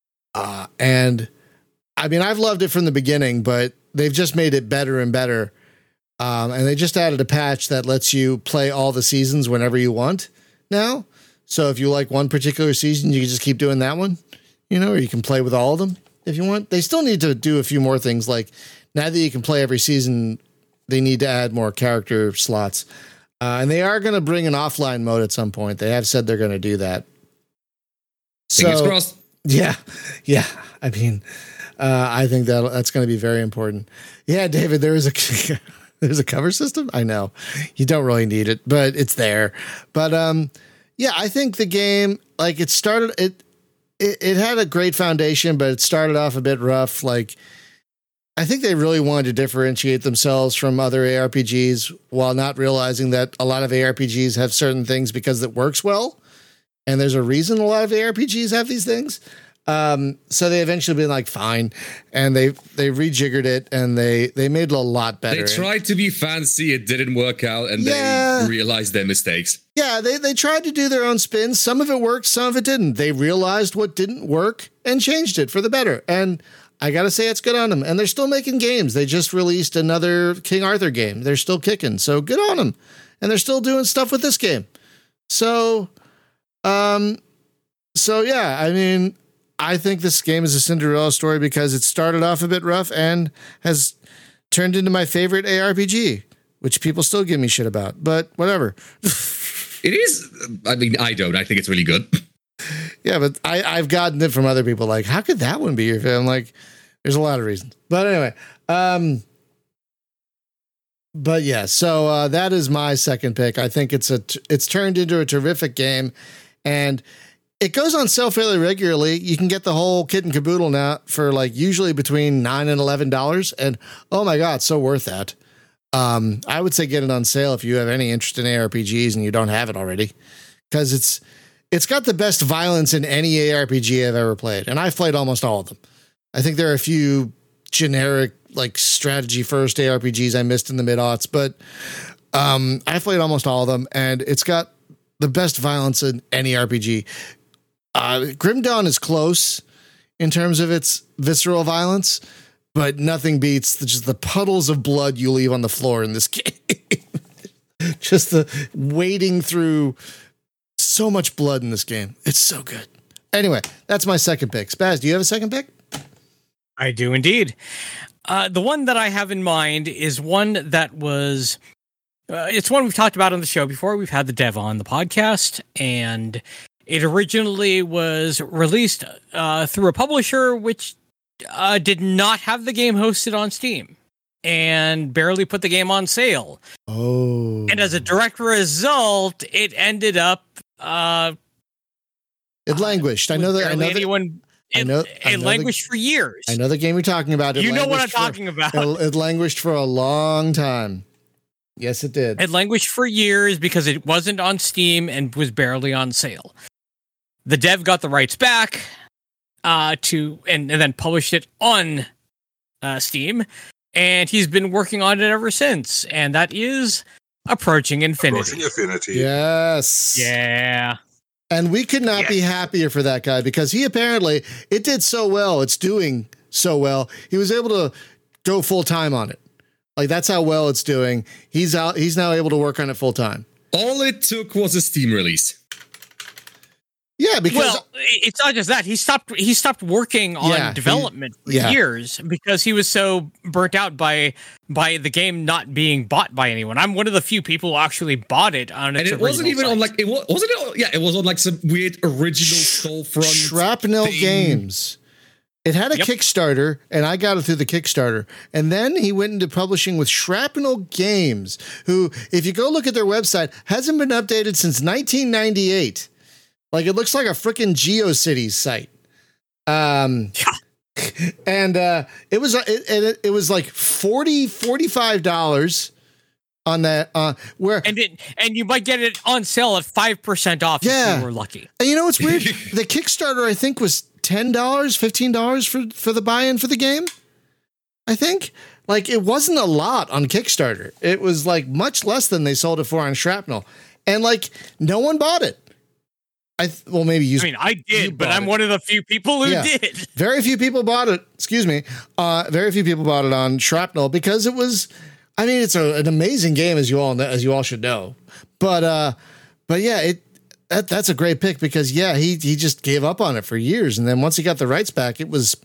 S2: And I mean, I've loved it from the beginning, but they've just made it better and better. And they just added a patch that lets you play all the seasons whenever you want now. So if you like one particular season, you can just keep doing that one, or you can play with all of them if you want. They still need to do a few more things. Like now that you can play every season, they need to add more character slots. And they are going to bring an offline mode at some point. They have said they're going to do that.
S6: Fingers crossed.
S2: Yeah. I mean, I think that's going to be very important. Yeah, David, there's a cover system. I know you don't really need it, but it's there. But yeah, I think the game, like it had a great foundation, but it started off a bit rough. Like I think they really wanted to differentiate themselves from other ARPGs while not realizing that a lot of ARPGs have certain things because it works well. And there's a reason a lot of ARPGs have these things. So they eventually been like, fine. And they rejiggered it and they made it a lot better.
S6: They tried to be fancy. It didn't work out and they realized their mistakes.
S2: Yeah. They tried to do their own spin. Some of it worked. Some of it didn't. They realized what didn't work and changed it for the better. And I got to say it's good on them. And they're still making games. They just released another King Arthur game. They're still kicking. So good on them. And they're still doing stuff with this game. So yeah, I mean, I think this game is a Cinderella story because it started off a bit rough and has turned into my favorite ARPG, which people still give me shit about, but whatever.
S6: It is. I mean, I don't. I think it's really good.
S2: Yeah, but I've gotten it from other people. Like, how could that one be your favorite? I'm like, there's a lot of reasons. But anyway, but yeah, so that is my second pick. I think it's turned into a terrific game, and it goes on sale fairly regularly. You can get the whole kit and caboodle now for like usually between $9 and $11, and oh my god, so worth that. I would say get it on sale if you have any interest in ARPGs and you don't have it already, because it's got the best violence in any ARPG I've ever played, and I've played almost all of them. I think there are a few generic like strategy first ARPGs I missed in the mid-aughts, but I've played almost all of them, and it's got the best violence in any RPG. Grim Dawn is close in terms of its visceral violence, but nothing beats just the puddles of blood you leave on the floor in this game. Just the wading through so much blood in this game. It's so good. Anyway, that's my second pick. Spaz, do you have a second pick?
S3: I do indeed. The one that I have in mind is one that was... it's one we've talked about on the show before. We've had the dev on the podcast, and it originally was released through a publisher which did not have the game hosted on Steam and barely put the game on sale.
S2: Oh.
S3: And as a direct result, it ended up...
S2: it languished. I know that anyone
S3: It languished for years.
S2: I know the game you're talking about.
S3: You know what I'm talking about.
S2: It languished for a long time. Yes, it did.
S3: It languished for years because it wasn't on Steam and was barely on sale. The dev got the rights back and then published it on Steam, and he's been working on it ever since. And that is Approaching Infinity.
S2: Yes.
S3: Yeah.
S2: And we could not be happier for that guy because he apparently, it did so well. It's doing so well. He was able to go full time on it. Like, that's how well it's doing. He's now able to work on it full time.
S6: All it took was a Steam release.
S2: Yeah, because
S3: it's not just that. He stopped working on development for years because he was so burnt out by the game not being bought by anyone. I'm one of the few people who actually bought it on its
S6: and it wasn't even on like it was on like some weird original storefront
S2: Shrapnel
S6: thing.
S2: Games. It had a Kickstarter, and I got it through the Kickstarter. And then he went into publishing with Shrapnel Games, who, if you go look at their website, hasn't been updated since 1998. Like, it looks like a freaking GeoCities site. And it was like $45 on that.
S3: And you might get it on sale at 5% off if you were lucky.
S2: And you know what's weird? The Kickstarter, I think, was $10, $15 for the buy-in for the game. I think. Like, it wasn't a lot on Kickstarter. It was like much less than they sold it for on Shrapnel. And like, no one bought it. Maybe you.
S3: I mean, I did, but I'm one of the few people who did.
S2: Very few people bought it. Excuse me. Very few people bought it on Shrapnel because it was. I mean, it's an amazing game, as you all should know. But yeah, that's a great pick because he just gave up on it for years, and then once he got the rights back, it was.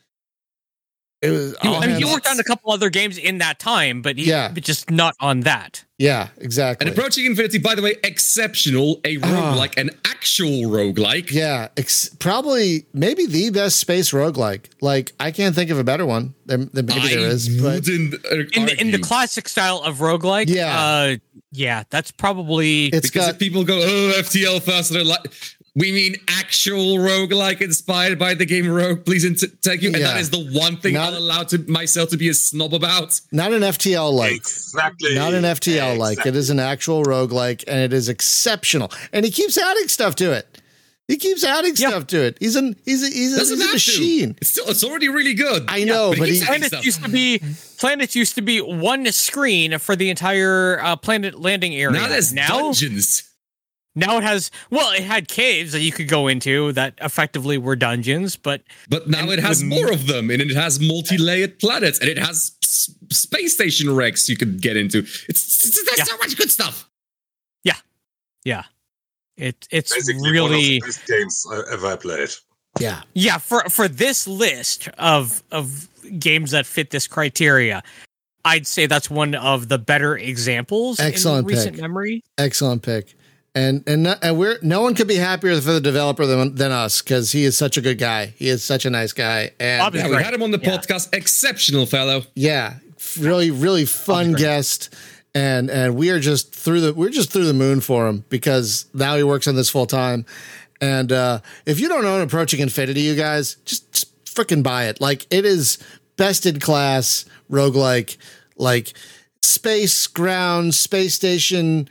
S3: I mean, he worked on a couple other games in that time, but just not on that.
S2: Yeah, exactly.
S6: And Approaching Infinity, by the way, exceptional. A roguelike, an actual roguelike.
S2: Yeah, probably maybe the best space roguelike. Like, I can't think of a better one. Maybe there is. But
S3: in the classic style of roguelike, that's probably
S6: because people go, FTL first, and they're like, we mean actual roguelike inspired by the game Rogue, please take you. And that is the one thing I'll allow myself to be a snob about.
S2: Not an FTL-like.
S5: Exactly.
S2: Not an FTL-like. It is an actual roguelike, and it is exceptional. And he keeps adding stuff to it. He's a machine.
S6: It's already really good.
S2: I know, but
S3: Planets used to be one screen for the entire planet landing area.
S6: Now there's dungeons.
S3: Now it had caves that you could go into that effectively were dungeons, but
S6: now it has more of them, and it has multi-layered planets, and it has space station wrecks you can get into. There's so much good stuff.
S3: Yeah. It's
S5: basically
S3: really
S5: one of the best games I ever played.
S3: Yeah. For this list of games that fit this criteria, I'd say that's one of the better examples in recent memory.
S2: Excellent pick. And no one could be happier for the developer than us because he is such a good guy. He is such a nice guy. And
S6: we had him on the podcast. Exceptional fellow.
S2: Yeah, really, really fun guest. And we are just through the moon for him because now he works on this full time. And if you don't own Approaching Infinity, you guys just freaking buy it. Like, it is best in class roguelike, like space, ground, space station.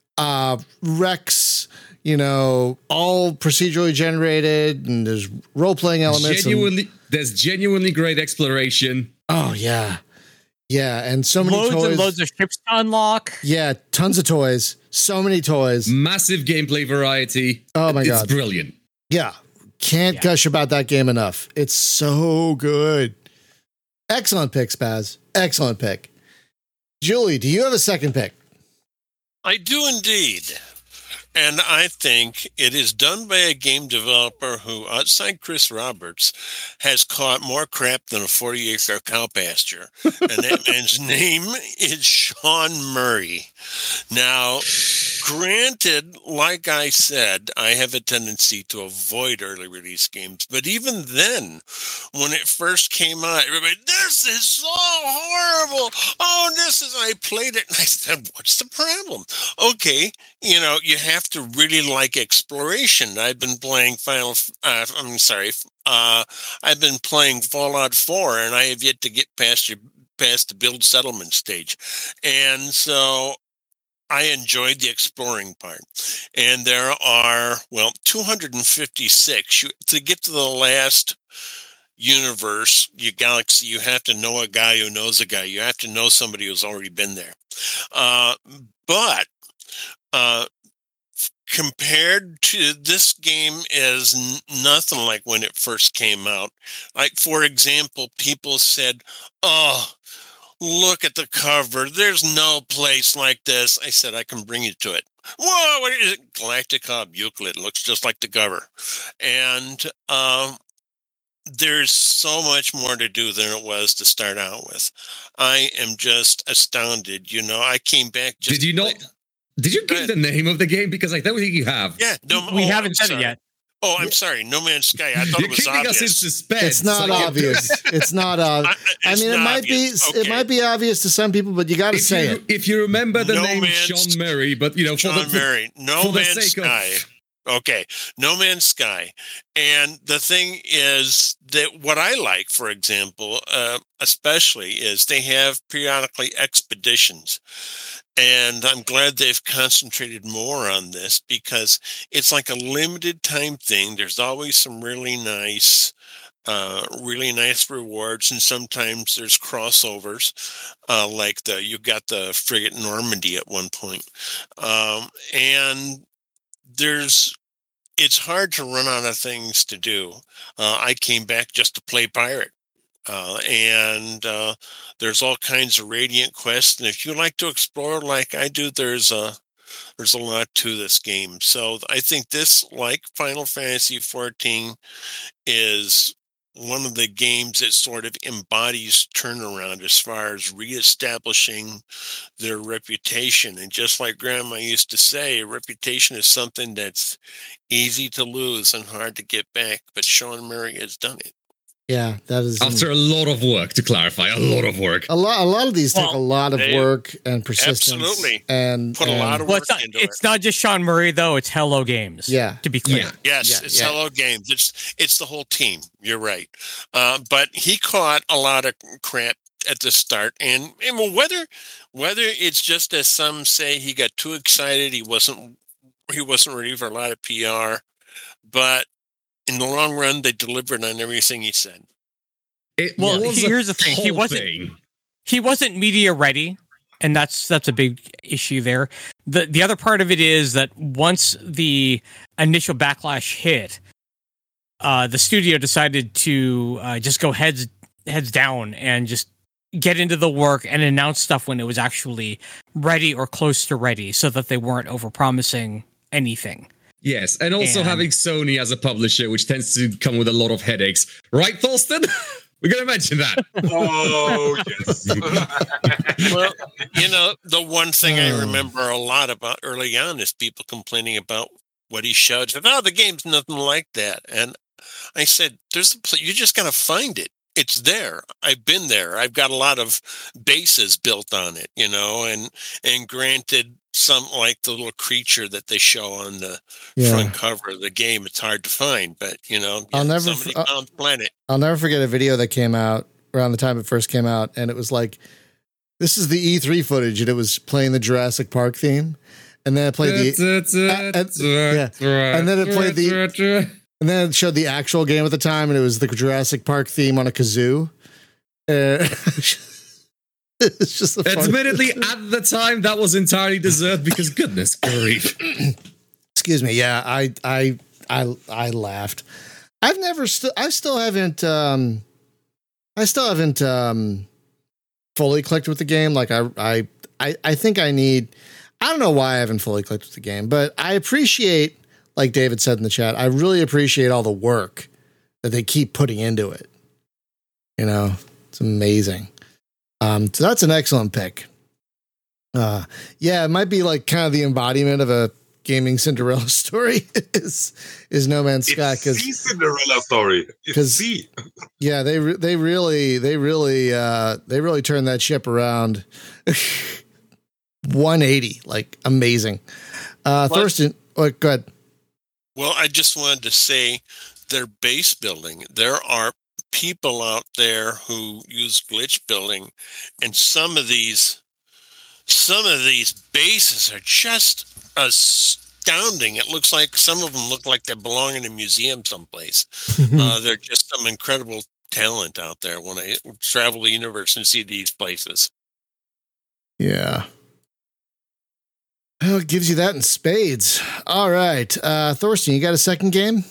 S2: Rex, all procedurally generated, and there's role-playing elements.
S6: There's genuinely great exploration.
S2: Oh, yeah. Yeah, and so many toys.
S3: And loads of ships to unlock.
S2: Yeah, tons of toys. So many toys.
S6: Massive gameplay variety.
S2: Oh, my God.
S6: It's brilliant.
S2: Yeah. Can't gush about that game enough. It's so good. Excellent pick, Spaz. Excellent pick. Julie, do you have a second pick?
S4: I do indeed. And I think it is done by a game developer who, outside Chris Roberts, has caught more crap than a 40-acre cow pasture. And that man's name is Sean Murray. Now, granted, like I said, I have a tendency to avoid early release games. But even then, when it first came out, everybody, this is so horrible. I played it and I said, what's the problem? Okay, you have have to really like exploration. I've been playing I've been playing Fallout 4, and I have yet to get past the build settlement stage. And so I enjoyed the exploring part. And there are, 256. To get to the last universe, your galaxy, you have to know a guy who knows a guy. You have to know somebody who's already been there. But compared to this game is nothing like when it first came out. Like, for example, people said, "Oh, look at the cover. There's no place like this." I said, "I can bring you to it." Whoa, what is it? Galactic Hub Euclid. It looks just like the cover. And there's so much more to do than it was to start out with. I am just astounded. I came back just...
S6: Did you give the name of the game? Because I don't think you have.
S4: Yeah,
S3: we haven't said it yet.
S4: Oh, I'm sorry. No Man's Sky. I thought it was obvious.
S6: Us in suspense.
S2: It's not obvious. It's not obvious. I mean, it might be. Okay. It might be obvious to some people, but you got to say it.
S6: If you remember the name Sean Murray, but
S4: Sean Murray, No Man's Sky. Okay, No Man's Sky. And the thing is that what I like, for example, especially, is they have periodically expeditions. And I'm glad they've concentrated more on this because it's like a limited time thing. There's always some really nice rewards, and sometimes there's crossovers, like you got the frigate Normandy at one point, and it's hard to run out of things to do. I came back just to play pirate. And there's all kinds of Radiant quests, and if you like to explore like I do, there's a lot to this game. So I think this, like Final Fantasy XIV, is one of the games that sort of embodies turnaround as far as reestablishing their reputation. And just like Grandma used to say, reputation is something that's easy to lose and hard to get back. But Sean Murray has done it.
S2: Yeah, that is
S6: after a lot of work. To clarify, a lot of work.
S2: A lot of these take a lot of work and persistence.
S4: Absolutely,
S2: and
S4: put a lot of work into it.
S3: It's not just Sean Murray though; it's Hello Games.
S2: Yeah,
S3: to be clear.
S4: Yeah. Yes, it's Hello Games. It's the whole team. You're right. But he caught a lot of crap at the start, and whether it's just as some say he got too excited, he wasn't ready for a lot of PR, but in the long run, they delivered on everything he said.
S3: Here's the thing: he wasn't media ready, and that's a big issue there. The other part of it is that once the initial backlash hit, the studio decided to just go heads down and just get into the work and announce stuff when it was actually ready or close to ready, so that they weren't overpromising anything.
S6: Yes, and also having Sony as a publisher, which tends to come with a lot of headaches. Right, Thorsten? We're going to mention that.
S5: Oh, yes.
S4: Well, the one thing I remember a lot about early on is people complaining about what he showed. The game's nothing like that. And I said, you just got to find it. It's there. I've been there. I've got a lot of bases built on it, and granted, some like the little creature that they show on the front cover of the game, it's hard to find, but somebody found Planet.
S2: I'll never forget a video that came out around the time it first came out, and it was like, this is the E3 footage, and it was playing the Jurassic Park theme, and then it played and then it showed the actual game at the time, and it was the Jurassic Park theme on a kazoo. It's just
S6: admittedly at the time that was entirely deserved because goodness grief.
S2: Excuse me. Yeah, I laughed. I still haven't fully clicked with the game. Like I think I need. I don't know why I haven't fully clicked with the game, but I appreciate, like David said in the chat, I really appreciate all the work that they keep putting into it. It's amazing. So that's an excellent pick. It might be like kind of the embodiment of a gaming Cinderella story is No Man's Sky.
S5: It's the Cinderella story.
S2: Yeah, they really turned that ship around 180, like amazing. Thurston, Oh, go ahead.
S4: Well, I just wanted to say their base building. There are people out there who use glitch building, and some of these bases are just astounding. It looks like some of them look like they belong in a museum someplace. They're just some incredible talent out there when I travel the universe and see these places.
S2: Yeah. Oh, it gives you that in spades. All right. Thorsten, you got a second game?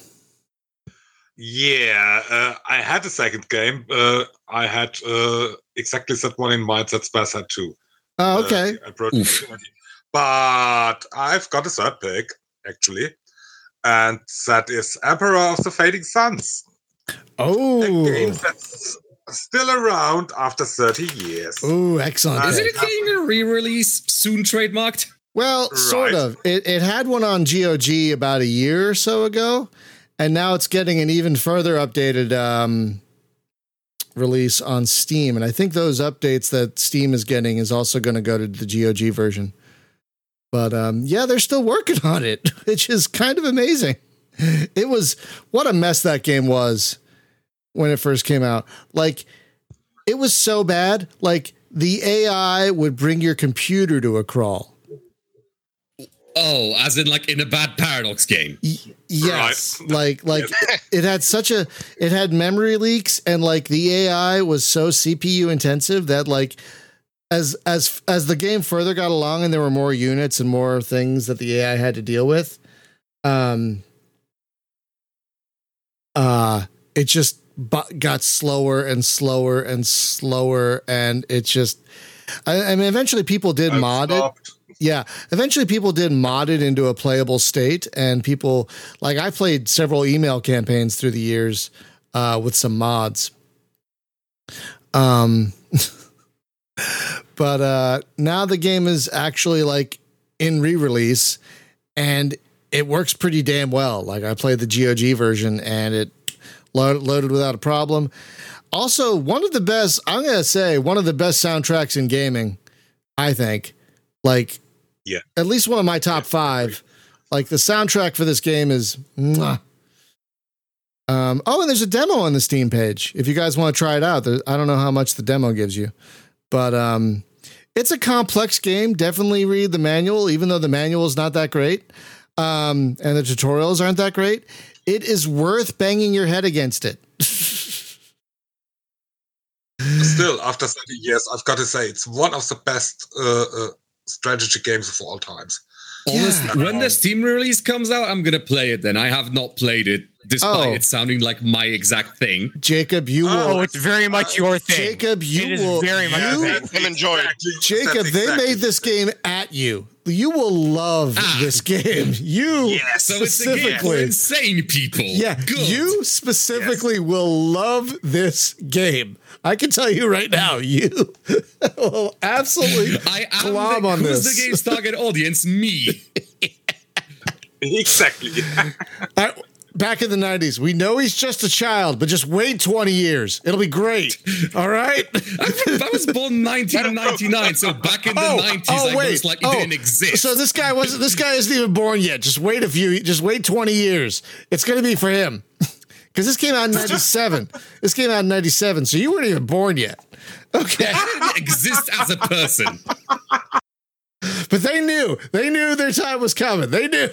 S5: Yeah, I had a second game. I had exactly that one in mind that Spaz had too.
S2: Oh, okay.
S5: But I've got a third pick, actually. And that is Emperor of the Fading Suns.
S2: Oh.
S5: A game that's still around after 30 years.
S2: Oh, excellent.
S6: Isn't it getting a re-release soon trademarked?
S2: Well, sort of. It had one on GOG about a year or so ago, and now it's getting an even further updated release on Steam. And I think those updates that Steam is getting is also going to go to the GOG version. But yeah, they're still working on it, which is kind of amazing. It was what a mess that game was when it first came out. Like, it was so bad. Like, the AI would bring your computer to a crawl.
S6: Oh, as in like in a bad Paradox game.
S2: Yes. Like it had memory leaks, and like the AI was so CPU intensive that like as the game further got along and there were more units and more things that the AI had to deal with, it just got slower and slower and slower, and it just I mean eventually people did mod it. Yeah, eventually people did mod it into a playable state, and people, like, I played several email campaigns through the years with some mods. But now the game is actually like in re-release, and it works pretty damn well. Like, I played the GOG version, and it loaded without a problem. Also, one of the best soundtracks in gaming, I think. Like,
S5: yeah,
S2: at least one of my top 5. Like, the soundtrack for this game is mwah. And there's a demo on the Steam page if you guys want to try it out. I don't know how much the demo gives you, but it's a complex game. Definitely read the manual, even though the manual is not that great, and the tutorials aren't that great. It is worth banging your head against it.
S5: Still, after 30 years, I've got to say it's one of the best strategy games of all times.
S6: Honestly, when the Steam release comes out, I'm gonna play it then. I have not played it, despite it sounding like my exact thing.
S2: Jacob, you will.
S3: Oh, it's very much your thing.
S2: Jacob, you will.
S3: Very much your thing.
S7: Enjoy it.
S2: Jacob, they made this game at you. You will love this game. You
S6: so it's a game for insane people.
S2: Yeah, good. You specifically will love this game. I can tell you right now, you will absolutely glob on this.
S6: Who's the game's target audience? Me.
S5: Exactly.
S2: Back in the 90s, we know he's just a child, but just wait 20 years. It'll be great. All right?
S6: I was born 1999, so back in the 90s, I was like, it didn't exist.
S2: So this guy isn't even born yet. Just wait 20 years. It's going to be for him. Because this came out in 97. This came out in 97, so you weren't even born yet. Okay.
S6: I didn't exist as a person.
S2: But they knew their time was coming. They knew.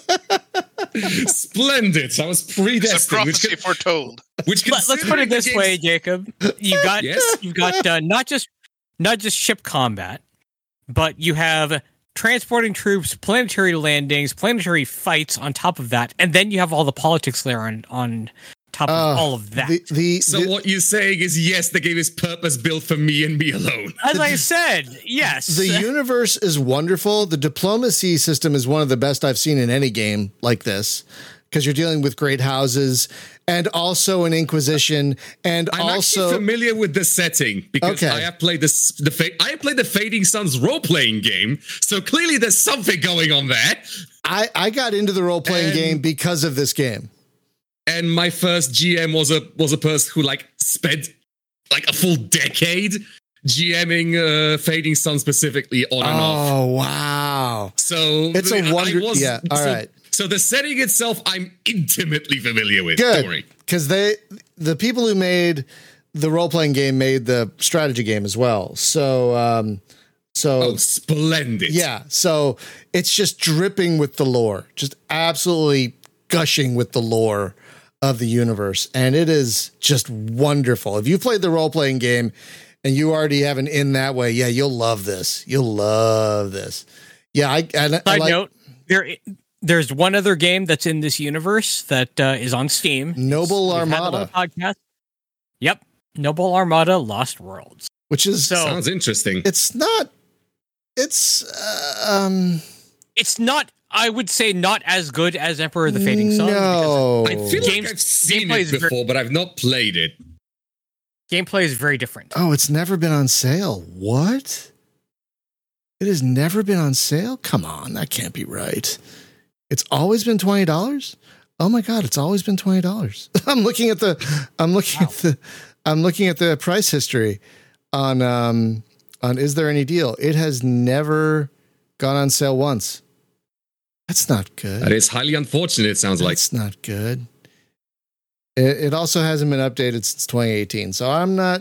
S6: Splendid. I was predestined.
S7: It's a prophecy foretold.
S3: Let's put it this way, Jacob. You've got not just ship combat, but you have transporting troops, planetary landings, planetary fights on top of that, and then you have all the politics there on top of all of that.
S6: What you're saying is, yes, the game is purpose-built for me and me alone.
S3: As I said, yes.
S2: The universe is wonderful. The diplomacy system is one of the best I've seen in any game like this, because you're dealing with great houses and also an Inquisition, and
S6: I'm actually familiar with the setting because I have played the Fading Suns role-playing game, so clearly there's something going on there.
S2: I got into the role-playing game because of this game.
S6: And my first GM was a person who like spent like a full decade GMing Fading Sun specifically on and off.
S2: Oh wow!
S6: So
S2: it's a wonder. All right.
S6: So the setting itself, I'm intimately familiar with.
S2: Good,
S6: Don't worry.
S2: because the people who made the role playing game made the strategy game as well. So
S6: splendid.
S2: Yeah, so it's just dripping with the lore, just absolutely gushing with the lore of the universe, and it is just wonderful. If you played the role playing game and you already have an in that way, yeah, you'll love this. You'll love this. Yeah, I
S3: Side note, there's one other game that's in this universe that is on Steam.
S2: Noble
S3: We've had
S2: Armada
S3: it on the podcast. Yep, Noble Armada: Lost Worlds,
S2: which is
S6: sounds interesting.
S2: It's not. It's
S3: not. I would say not as good as Emperor of the Fading Sun.
S2: No,
S6: I feel like I've seen it before, but I've not played it.
S3: Gameplay is very different.
S2: Oh, it's never been on sale. What? It has never been on sale? Come on, that can't be right. It's always been $20? Oh my god, it's always been $20. I'm looking at the price history on Is There Any Deal? It has never gone on sale once. That's not good.
S6: That is highly unfortunate, it sounds like.
S2: That's not good. It also hasn't been updated since 2018. So I'm not,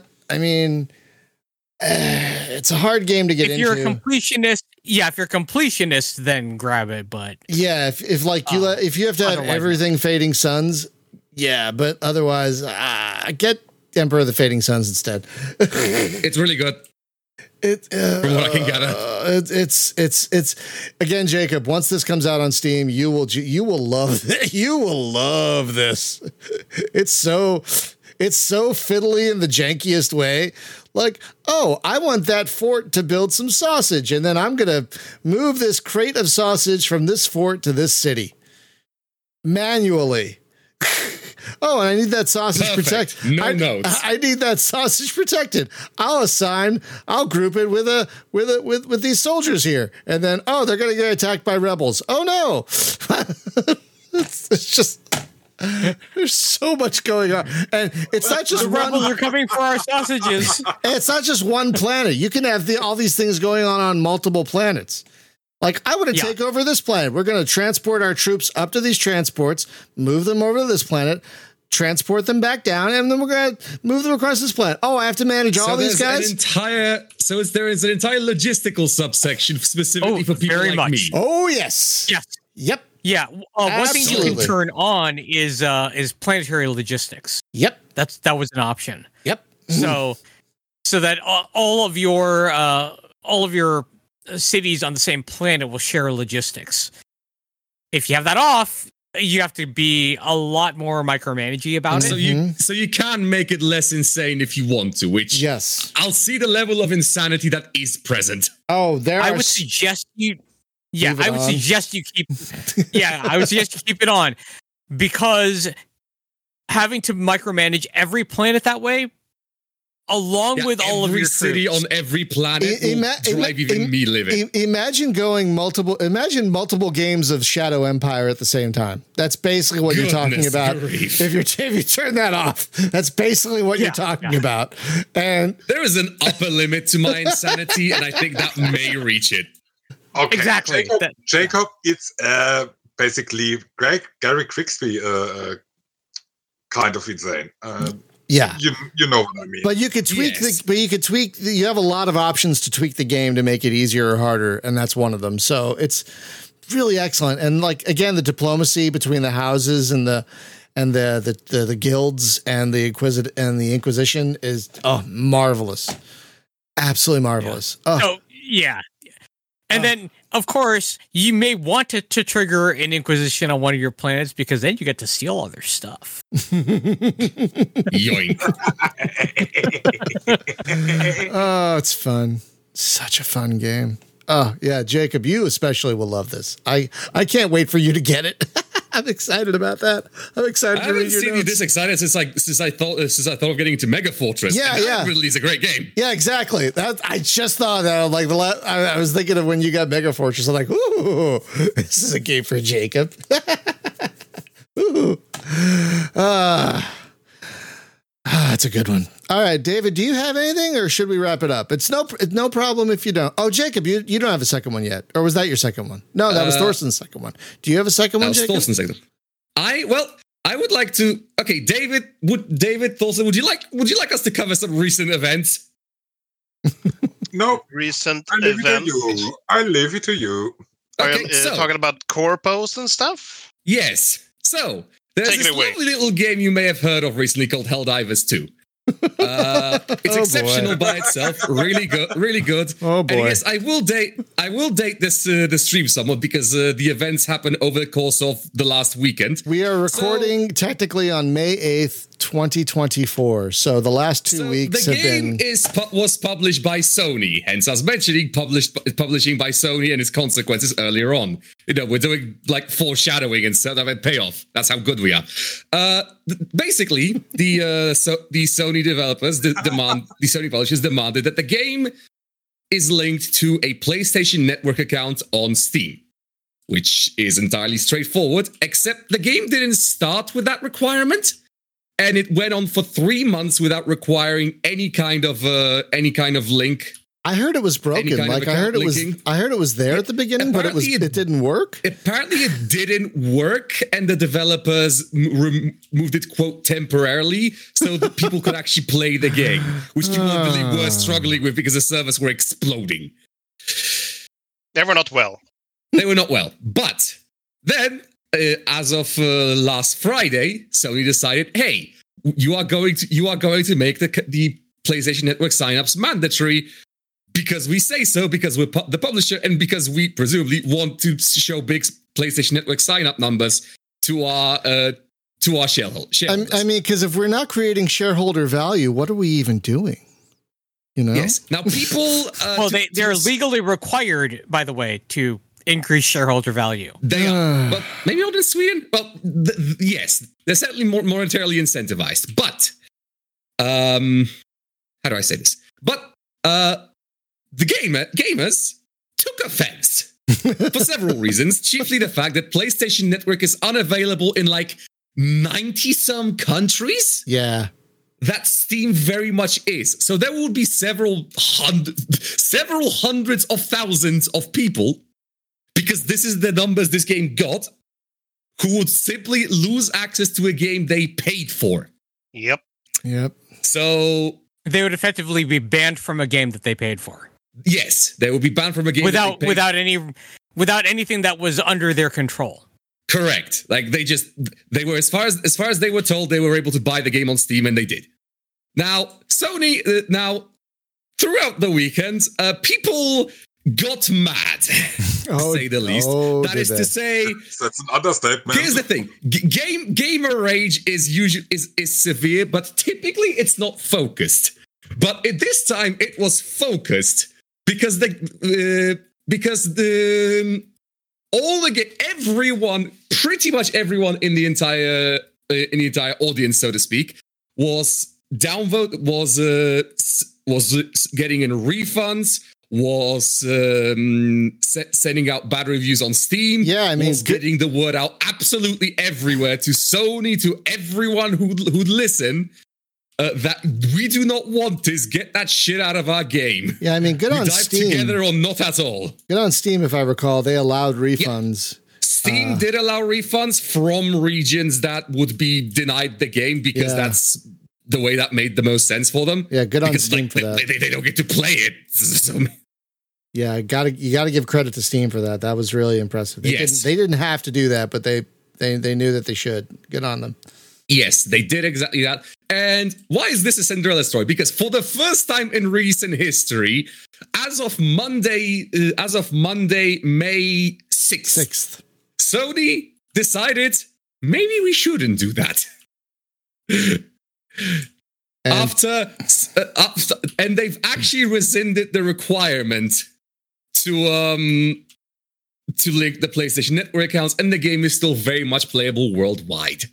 S2: it's a hard game to get into.
S3: If you're a completionist, then grab it. But
S2: yeah, if you have to have everything Fading Suns, yeah, but otherwise, get Emperor of the Fading Suns instead.
S6: It's really good. From what I can gather,
S2: it's again, Jacob. Once this comes out on Steam, you will love it. You will love this. It's so fiddly in the jankiest way. Like, oh, I want that fort to build some sausage, and then I'm gonna move this crate of sausage from this fort to this city manually. Oh, and I need that sausage protected.
S6: No notes.
S2: I need that sausage protected. I'll group it with these soldiers here. And then, they're going to get attacked by rebels. Oh no. It's just, there's so much going on. And it's not just
S3: rebels are coming for our sausages.
S2: It's not just one planet. You can have all these things going on multiple planets. Like, I want to take over this planet. We're going to transport our troops up to these transports, move them over to this planet, transport them back down, and then we're going to move them across this planet. Oh, I have to manage all these guys?
S6: There is an entire logistical subsection specifically for people like me.
S2: Oh, yes.
S3: Yes.
S2: Yep.
S3: Yeah. One thing you can turn on is planetary logistics.
S2: Yep.
S3: That was an option.
S2: Yep.
S3: So that all of your cities on the same planet will share logistics. If you have that off, you have to be a lot more micromanagey about it.
S6: So you can make it less insane if you want to, which
S2: yes,
S6: I'll see the level of insanity that is present.
S2: Oh,
S3: I would suggest you keep it on, because having to micromanage every planet that way, along with all of your
S6: city
S3: troops.
S6: on every planet, drive even me living.
S2: Imagine multiple games of Shadow Empire at the same time. That's basically what you're talking about. If you turn that off, that's basically what you're talking about. And
S6: there is an upper limit to my insanity, and I think that may reach it.
S5: Okay,
S3: exactly.
S5: Jacob, it's basically Gary Grigsby kind of insane.
S2: Yeah,
S5: you know what I mean.
S2: But you could tweak you have a lot of options to tweak the game to make it easier or harder, and that's one of them. So it's really excellent. And like, again, the diplomacy between the houses and the guilds and the Inquisition is marvelous. Absolutely marvelous.
S3: Yeah. Oh. So, yeah. And then, of course, you may want to trigger an Inquisition on one of your planets, because then you get to steal all their stuff.
S6: Yoink.
S2: Oh, it's fun. Such a fun game. Oh, yeah, Jacob, you especially will love this. I can't wait for you to get it. I'm excited about that. I'm excited to read your notes. I haven't seen you
S6: this excited since I thought of getting into Mega Fortress.
S2: Yeah,
S6: and that really is a great game.
S2: Yeah, exactly. I just thought that. Like I was thinking of when you got Mega Fortress. I'm like, ooh, this is a game for Jacob. Ooh, it's a good one. All right, David, do you have anything, or should we wrap it up? It's no problem if you don't. Oh, Jacob, you don't have a second one yet, or was that your second one? No, that was Thorsten's second one. Do you have a second one, Jacob?
S6: Thorsten's second. I would like to. Okay, David, Thorsten, would you like us to cover some recent events?
S5: No,
S7: Recent
S5: I leave
S7: events.
S5: it to you. I leave it to you.
S7: Are
S6: Okay,
S7: you
S6: so
S7: talking about core posts and stuff?
S6: yes, so there's
S4: Take it
S6: this
S4: away.
S6: lovely little game you may have heard of recently called Helldivers 2. It's
S2: Oh,
S6: exceptional
S2: boy.
S6: by itself. Really good, really good.
S2: Oh,
S6: And
S2: boy.
S6: yes, I will date this the stream somewhat because the events happened over the course of the last weekend.
S2: We are recording technically on May 8th, 2024. So the last 2 weeks
S6: the
S2: have
S6: game
S2: been.
S6: was published by Sony, hence I was mentioning publishing by Sony and its consequences earlier on. You know, we're doing like foreshadowing instead of a payoff. That's how good we are. Basically, the Sony developers the Sony publishers demanded that the game is linked to a PlayStation Network account on Steam, which is entirely straightforward. Except the game didn't start with that requirement. And it went on for 3 months without requiring any kind of link.
S2: I heard it was broken.
S6: kind of
S2: Like I heard
S6: linking.
S2: it was there at the beginning, but
S6: Apparently
S2: it didn't work.
S6: Apparently, it didn't work, and the developers removed it, quote, temporarily, so that people could actually play the game, which people really were struggling with because the servers were exploding.
S7: They were not well.
S6: They were not well, but then. As of last Friday, Sony decided, hey, you are going to make the PlayStation Network signups mandatory because we say so, because we're the publisher, and because we presumably want to show big PlayStation Network sign-up numbers to our shareholders.
S2: I mean, because if we're not creating shareholder value, what are we even doing? You know?
S6: Yes. Now, people.
S3: Well, they're legally required, by the way, to increase shareholder value.
S6: They are, but maybe not in Sweden. Well, yes, they're certainly more monetarily incentivized. But, how do I say this? But the gamers took offense for several reasons. Chiefly the fact that PlayStation Network is unavailable in like 90-some countries.
S2: Yeah.
S6: That Steam very much is. So there will be several hundreds of thousands of people, because this is the numbers this game got, who would simply lose access to a game they paid for.
S7: Yep.
S6: So
S3: they would effectively be banned from a game that they paid for.
S6: Yes, they would be banned from a game
S3: without anything that was under their control.
S6: Correct. Like they were as far as they were told, they were able to buy the game on Steam, and they did. Now, Sony. Throughout the weekend, people got mad, to say the least. That is to say,
S5: that's an understatement.
S6: Here's the thing: gamer rage is severe, but typically it's not focused. But at this time, it was focused because pretty much everyone in the entire audience, so to speak, was getting in refunds. Was sending out bad reviews on Steam.
S2: Yeah, I mean,
S6: was getting the word out absolutely everywhere to Sony, to everyone who'd listen. That we do not want this. Get that shit out of our game.
S2: Yeah, I mean, good on
S6: dive
S2: Steam.
S6: Together or not at all.
S2: Good on Steam, if I recall, they allowed refunds.
S6: Yeah. Steam did allow refunds from regions that would be denied the game because that's the way that made the most sense for them.
S2: Yeah, good on
S6: because,
S2: Steam for that.
S6: They don't get to play it. So,
S2: yeah, you gotta give credit to Steam for that. That was really impressive. They didn't have to do that, but they knew that they should. Good on them.
S6: Yes, they did exactly that. And why is this a Cinderella story? Because for the first time in recent history, as of Monday, May 6th, Sony decided maybe we shouldn't do that. And they've actually rescinded the requirement to link the PlayStation Network accounts, and the game is still very much playable worldwide.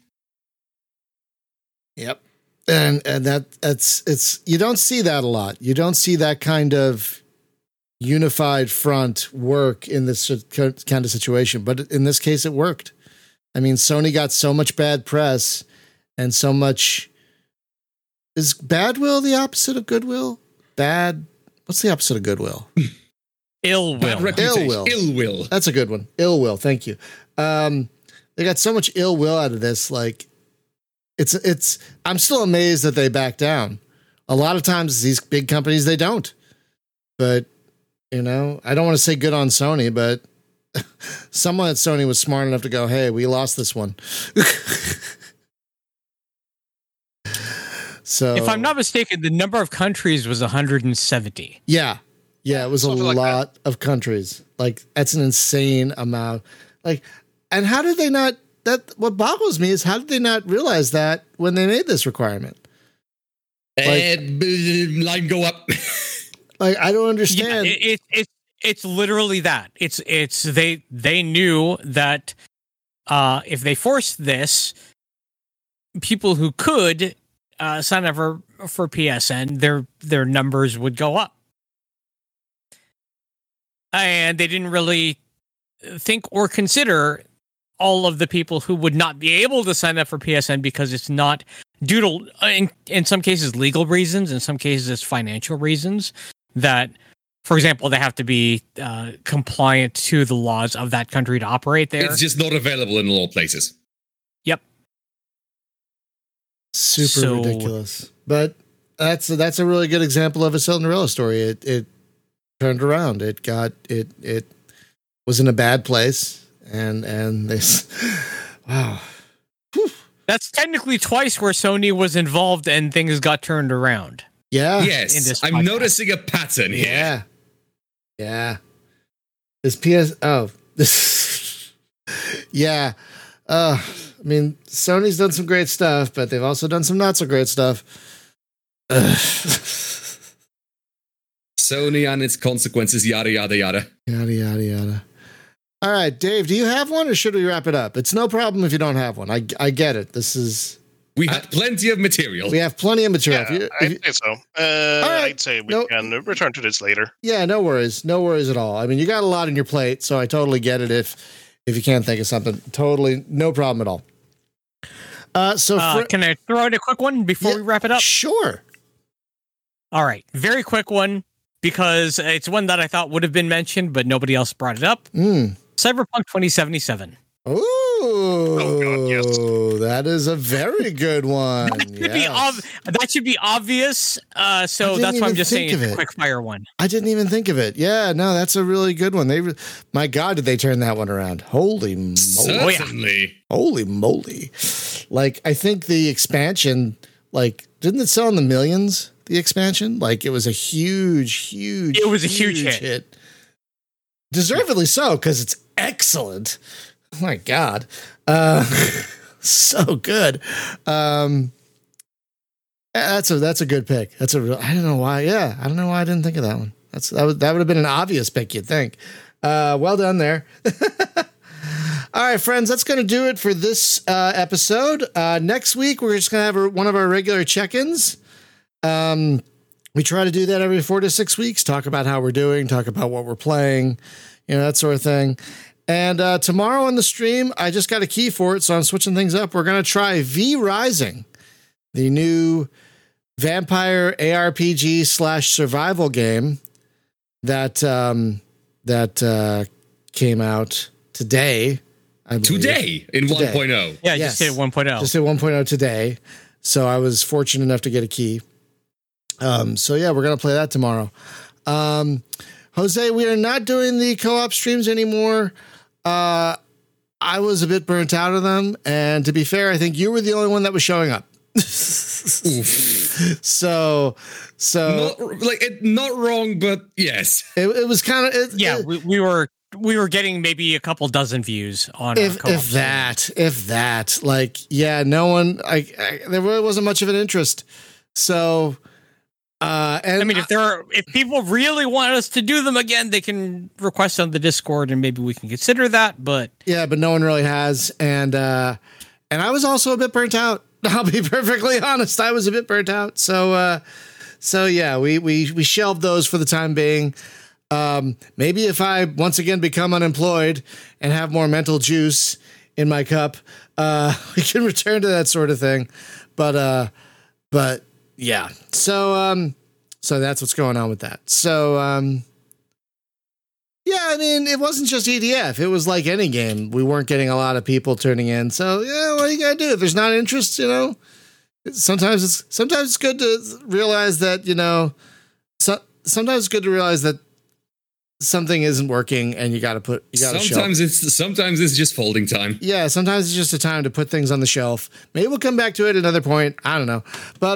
S2: Yep. And it's you don't see that a lot. You don't see that kind of unified front work in this kind of situation, but in this case it worked. I mean, Sony got so much bad press and so much is bad will the opposite of goodwill? Bad. What's the opposite of goodwill?
S3: Ill will.
S2: Ill will.
S6: Ill will.
S2: That's a good one. Ill will. Thank you. They got so much ill will out of this. Like, it's. I'm still amazed that they back down. A lot of times, these big companies, they don't. But I don't want to say good on Sony, but someone at Sony was smart enough to go, "Hey, we lost this one." So,
S3: if I'm not mistaken, the number of countries was 170.
S2: Yeah, it was something a lot of countries. Like, that's an insane amount. Like, and how did they not? That what boggles me is how did they not realize that when they made this requirement?
S6: Line go up.
S2: Like, I don't understand.
S3: Yeah, it's literally that. It's they knew that if they forced this, people who could sign up for PSN, their numbers would go up, and they didn't really think or consider all of the people who would not be able to sign up for PSN because it's not due to, in some cases, legal reasons, in some cases, it's financial reasons that, for example, they have to be compliant to the laws of that country to operate there.
S6: It's just not available in all places.
S3: Yep.
S2: Super ridiculous. But that's a really good example of a Cinderella story. It turned around. It was in a bad place. And they, wow. Whew.
S3: That's technically twice where Sony was involved and things got turned around.
S2: Yeah.
S6: Yes. I'm noticing a pattern here.
S2: Yeah. This yeah. I mean, Sony's done some great stuff, but they've also done some not so great stuff.
S6: Sony and its consequences, yada, yada, yada.
S2: Yada, yada, yada. All right, Dave, do you have one or should we wrap it up? It's no problem if you don't have one. I get it.
S6: We had plenty of material.
S2: We have plenty of material.
S7: Yeah, I'd say so. I'd say we can return to this later.
S2: Yeah, no worries. No worries at all. I mean, you got a lot on your plate, so I totally get it if you can't think of something. Totally, no problem at all.
S3: Can I throw in a quick one before we wrap it up?
S2: Sure.
S3: All right, very quick one because it's one that I thought would have been mentioned, but nobody else brought it up. Cyberpunk 2077.
S2: Ooh, God, yes. That is a very good one.
S3: That should be obvious. So that's why I'm just saying it's a quick fire one.
S2: I didn't even think of it. Yeah, no, that's a really good one. My God, did they turn that one around? Holy moly!
S6: Certainly.
S2: Holy moly! Like, I think the expansion, like, didn't it sell in the millions? The expansion, like, it was a huge.
S3: It was a huge hit.
S2: Deservedly so, because it's excellent. Oh my God. So good. That's a good pick. I don't know why. Yeah. I don't know why I didn't think of that one. That would have been an obvious pick, you'd think. Well done there. All right, friends, that's going to do it for this episode. Next week, we're just going to have one of our regular check-ins. We try to do that every 4 to 6 weeks, talk about how we're doing, talk about what we're playing, that sort of thing. And tomorrow on the stream, I just got a key for it, so I'm switching things up. We're going to try V Rising, the new vampire ARPG / survival game that came out today.
S6: Today in 1.0.
S3: Yeah, yes. Just hit 1.0.
S2: Just hit 1.0 today. So I was fortunate enough to get a key. So yeah, we're going to play that tomorrow. Jose, we are not doing the co-op streams anymore. I was a bit burnt out of them. And to be fair, I think you were the only one that was showing up. so
S6: not wrong, but yes,
S2: it was kind of,
S3: we were getting maybe a couple dozen views on
S2: if that, like, yeah, no one, there really wasn't much of an interest. So, and
S3: I mean, if people really want us to do them again, they can request on the Discord and maybe we can consider that, but
S2: no one really has. And I was also a bit burnt out. I'll be perfectly honest. I was a bit burnt out. So yeah, we shelved those for the time being. Maybe if I once again become unemployed and have more mental juice in my cup, we can return to that sort of thing. But Yeah. So that's what's going on with that. So, yeah, I mean, it wasn't just EDF. It was like any game. We weren't getting a lot of people turning in. So, yeah, what are you going to do? If there's not interest, sometimes it's good to realize that, sometimes it's good to realize that something isn't working and you got to
S6: sometimes it's just folding time.
S2: Yeah, sometimes it's just a time to put things on the shelf. Maybe we'll come back to it at another point. I don't know. But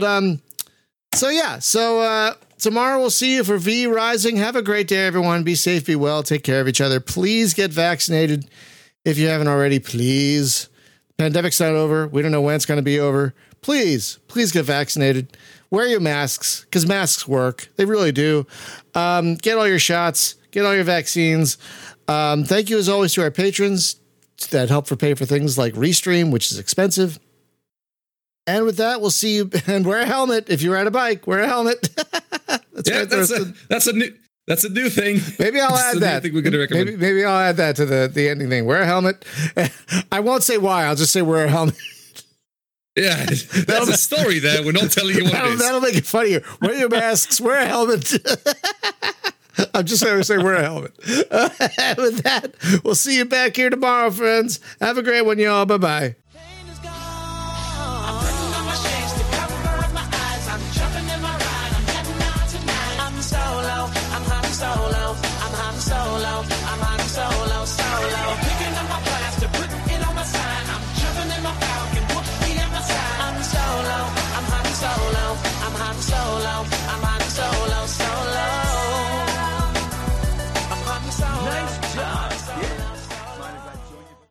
S2: so tomorrow we'll see you for V Rising. Have a great day, everyone. Be safe, be well, take care of each other. Please get vaccinated if you haven't already. Please. Pandemic's not over. We don't know when it's going to be over. Please get vaccinated. Wear your masks, because masks work. They really do. Get all your shots. Get all your vaccines. Thank you, as always, to our patrons that help pay for things like Restream, which is expensive. And with that, we'll see you. And wear a helmet. If you ride a bike, wear a helmet.
S6: That's a new thing.
S2: Maybe I'll add that.
S6: I think we're going to recommend.
S2: Maybe I'll add that to the ending thing. Wear a helmet. I won't say why. I'll just say wear a helmet.
S6: Yeah, that's a story there. We're not telling you what it is.
S2: That'll make it funnier. Wear your masks. Wear a helmet. I'm just going to say wear a helmet. With that, we'll see you back here tomorrow, friends. Have a great one, y'all. Bye-bye.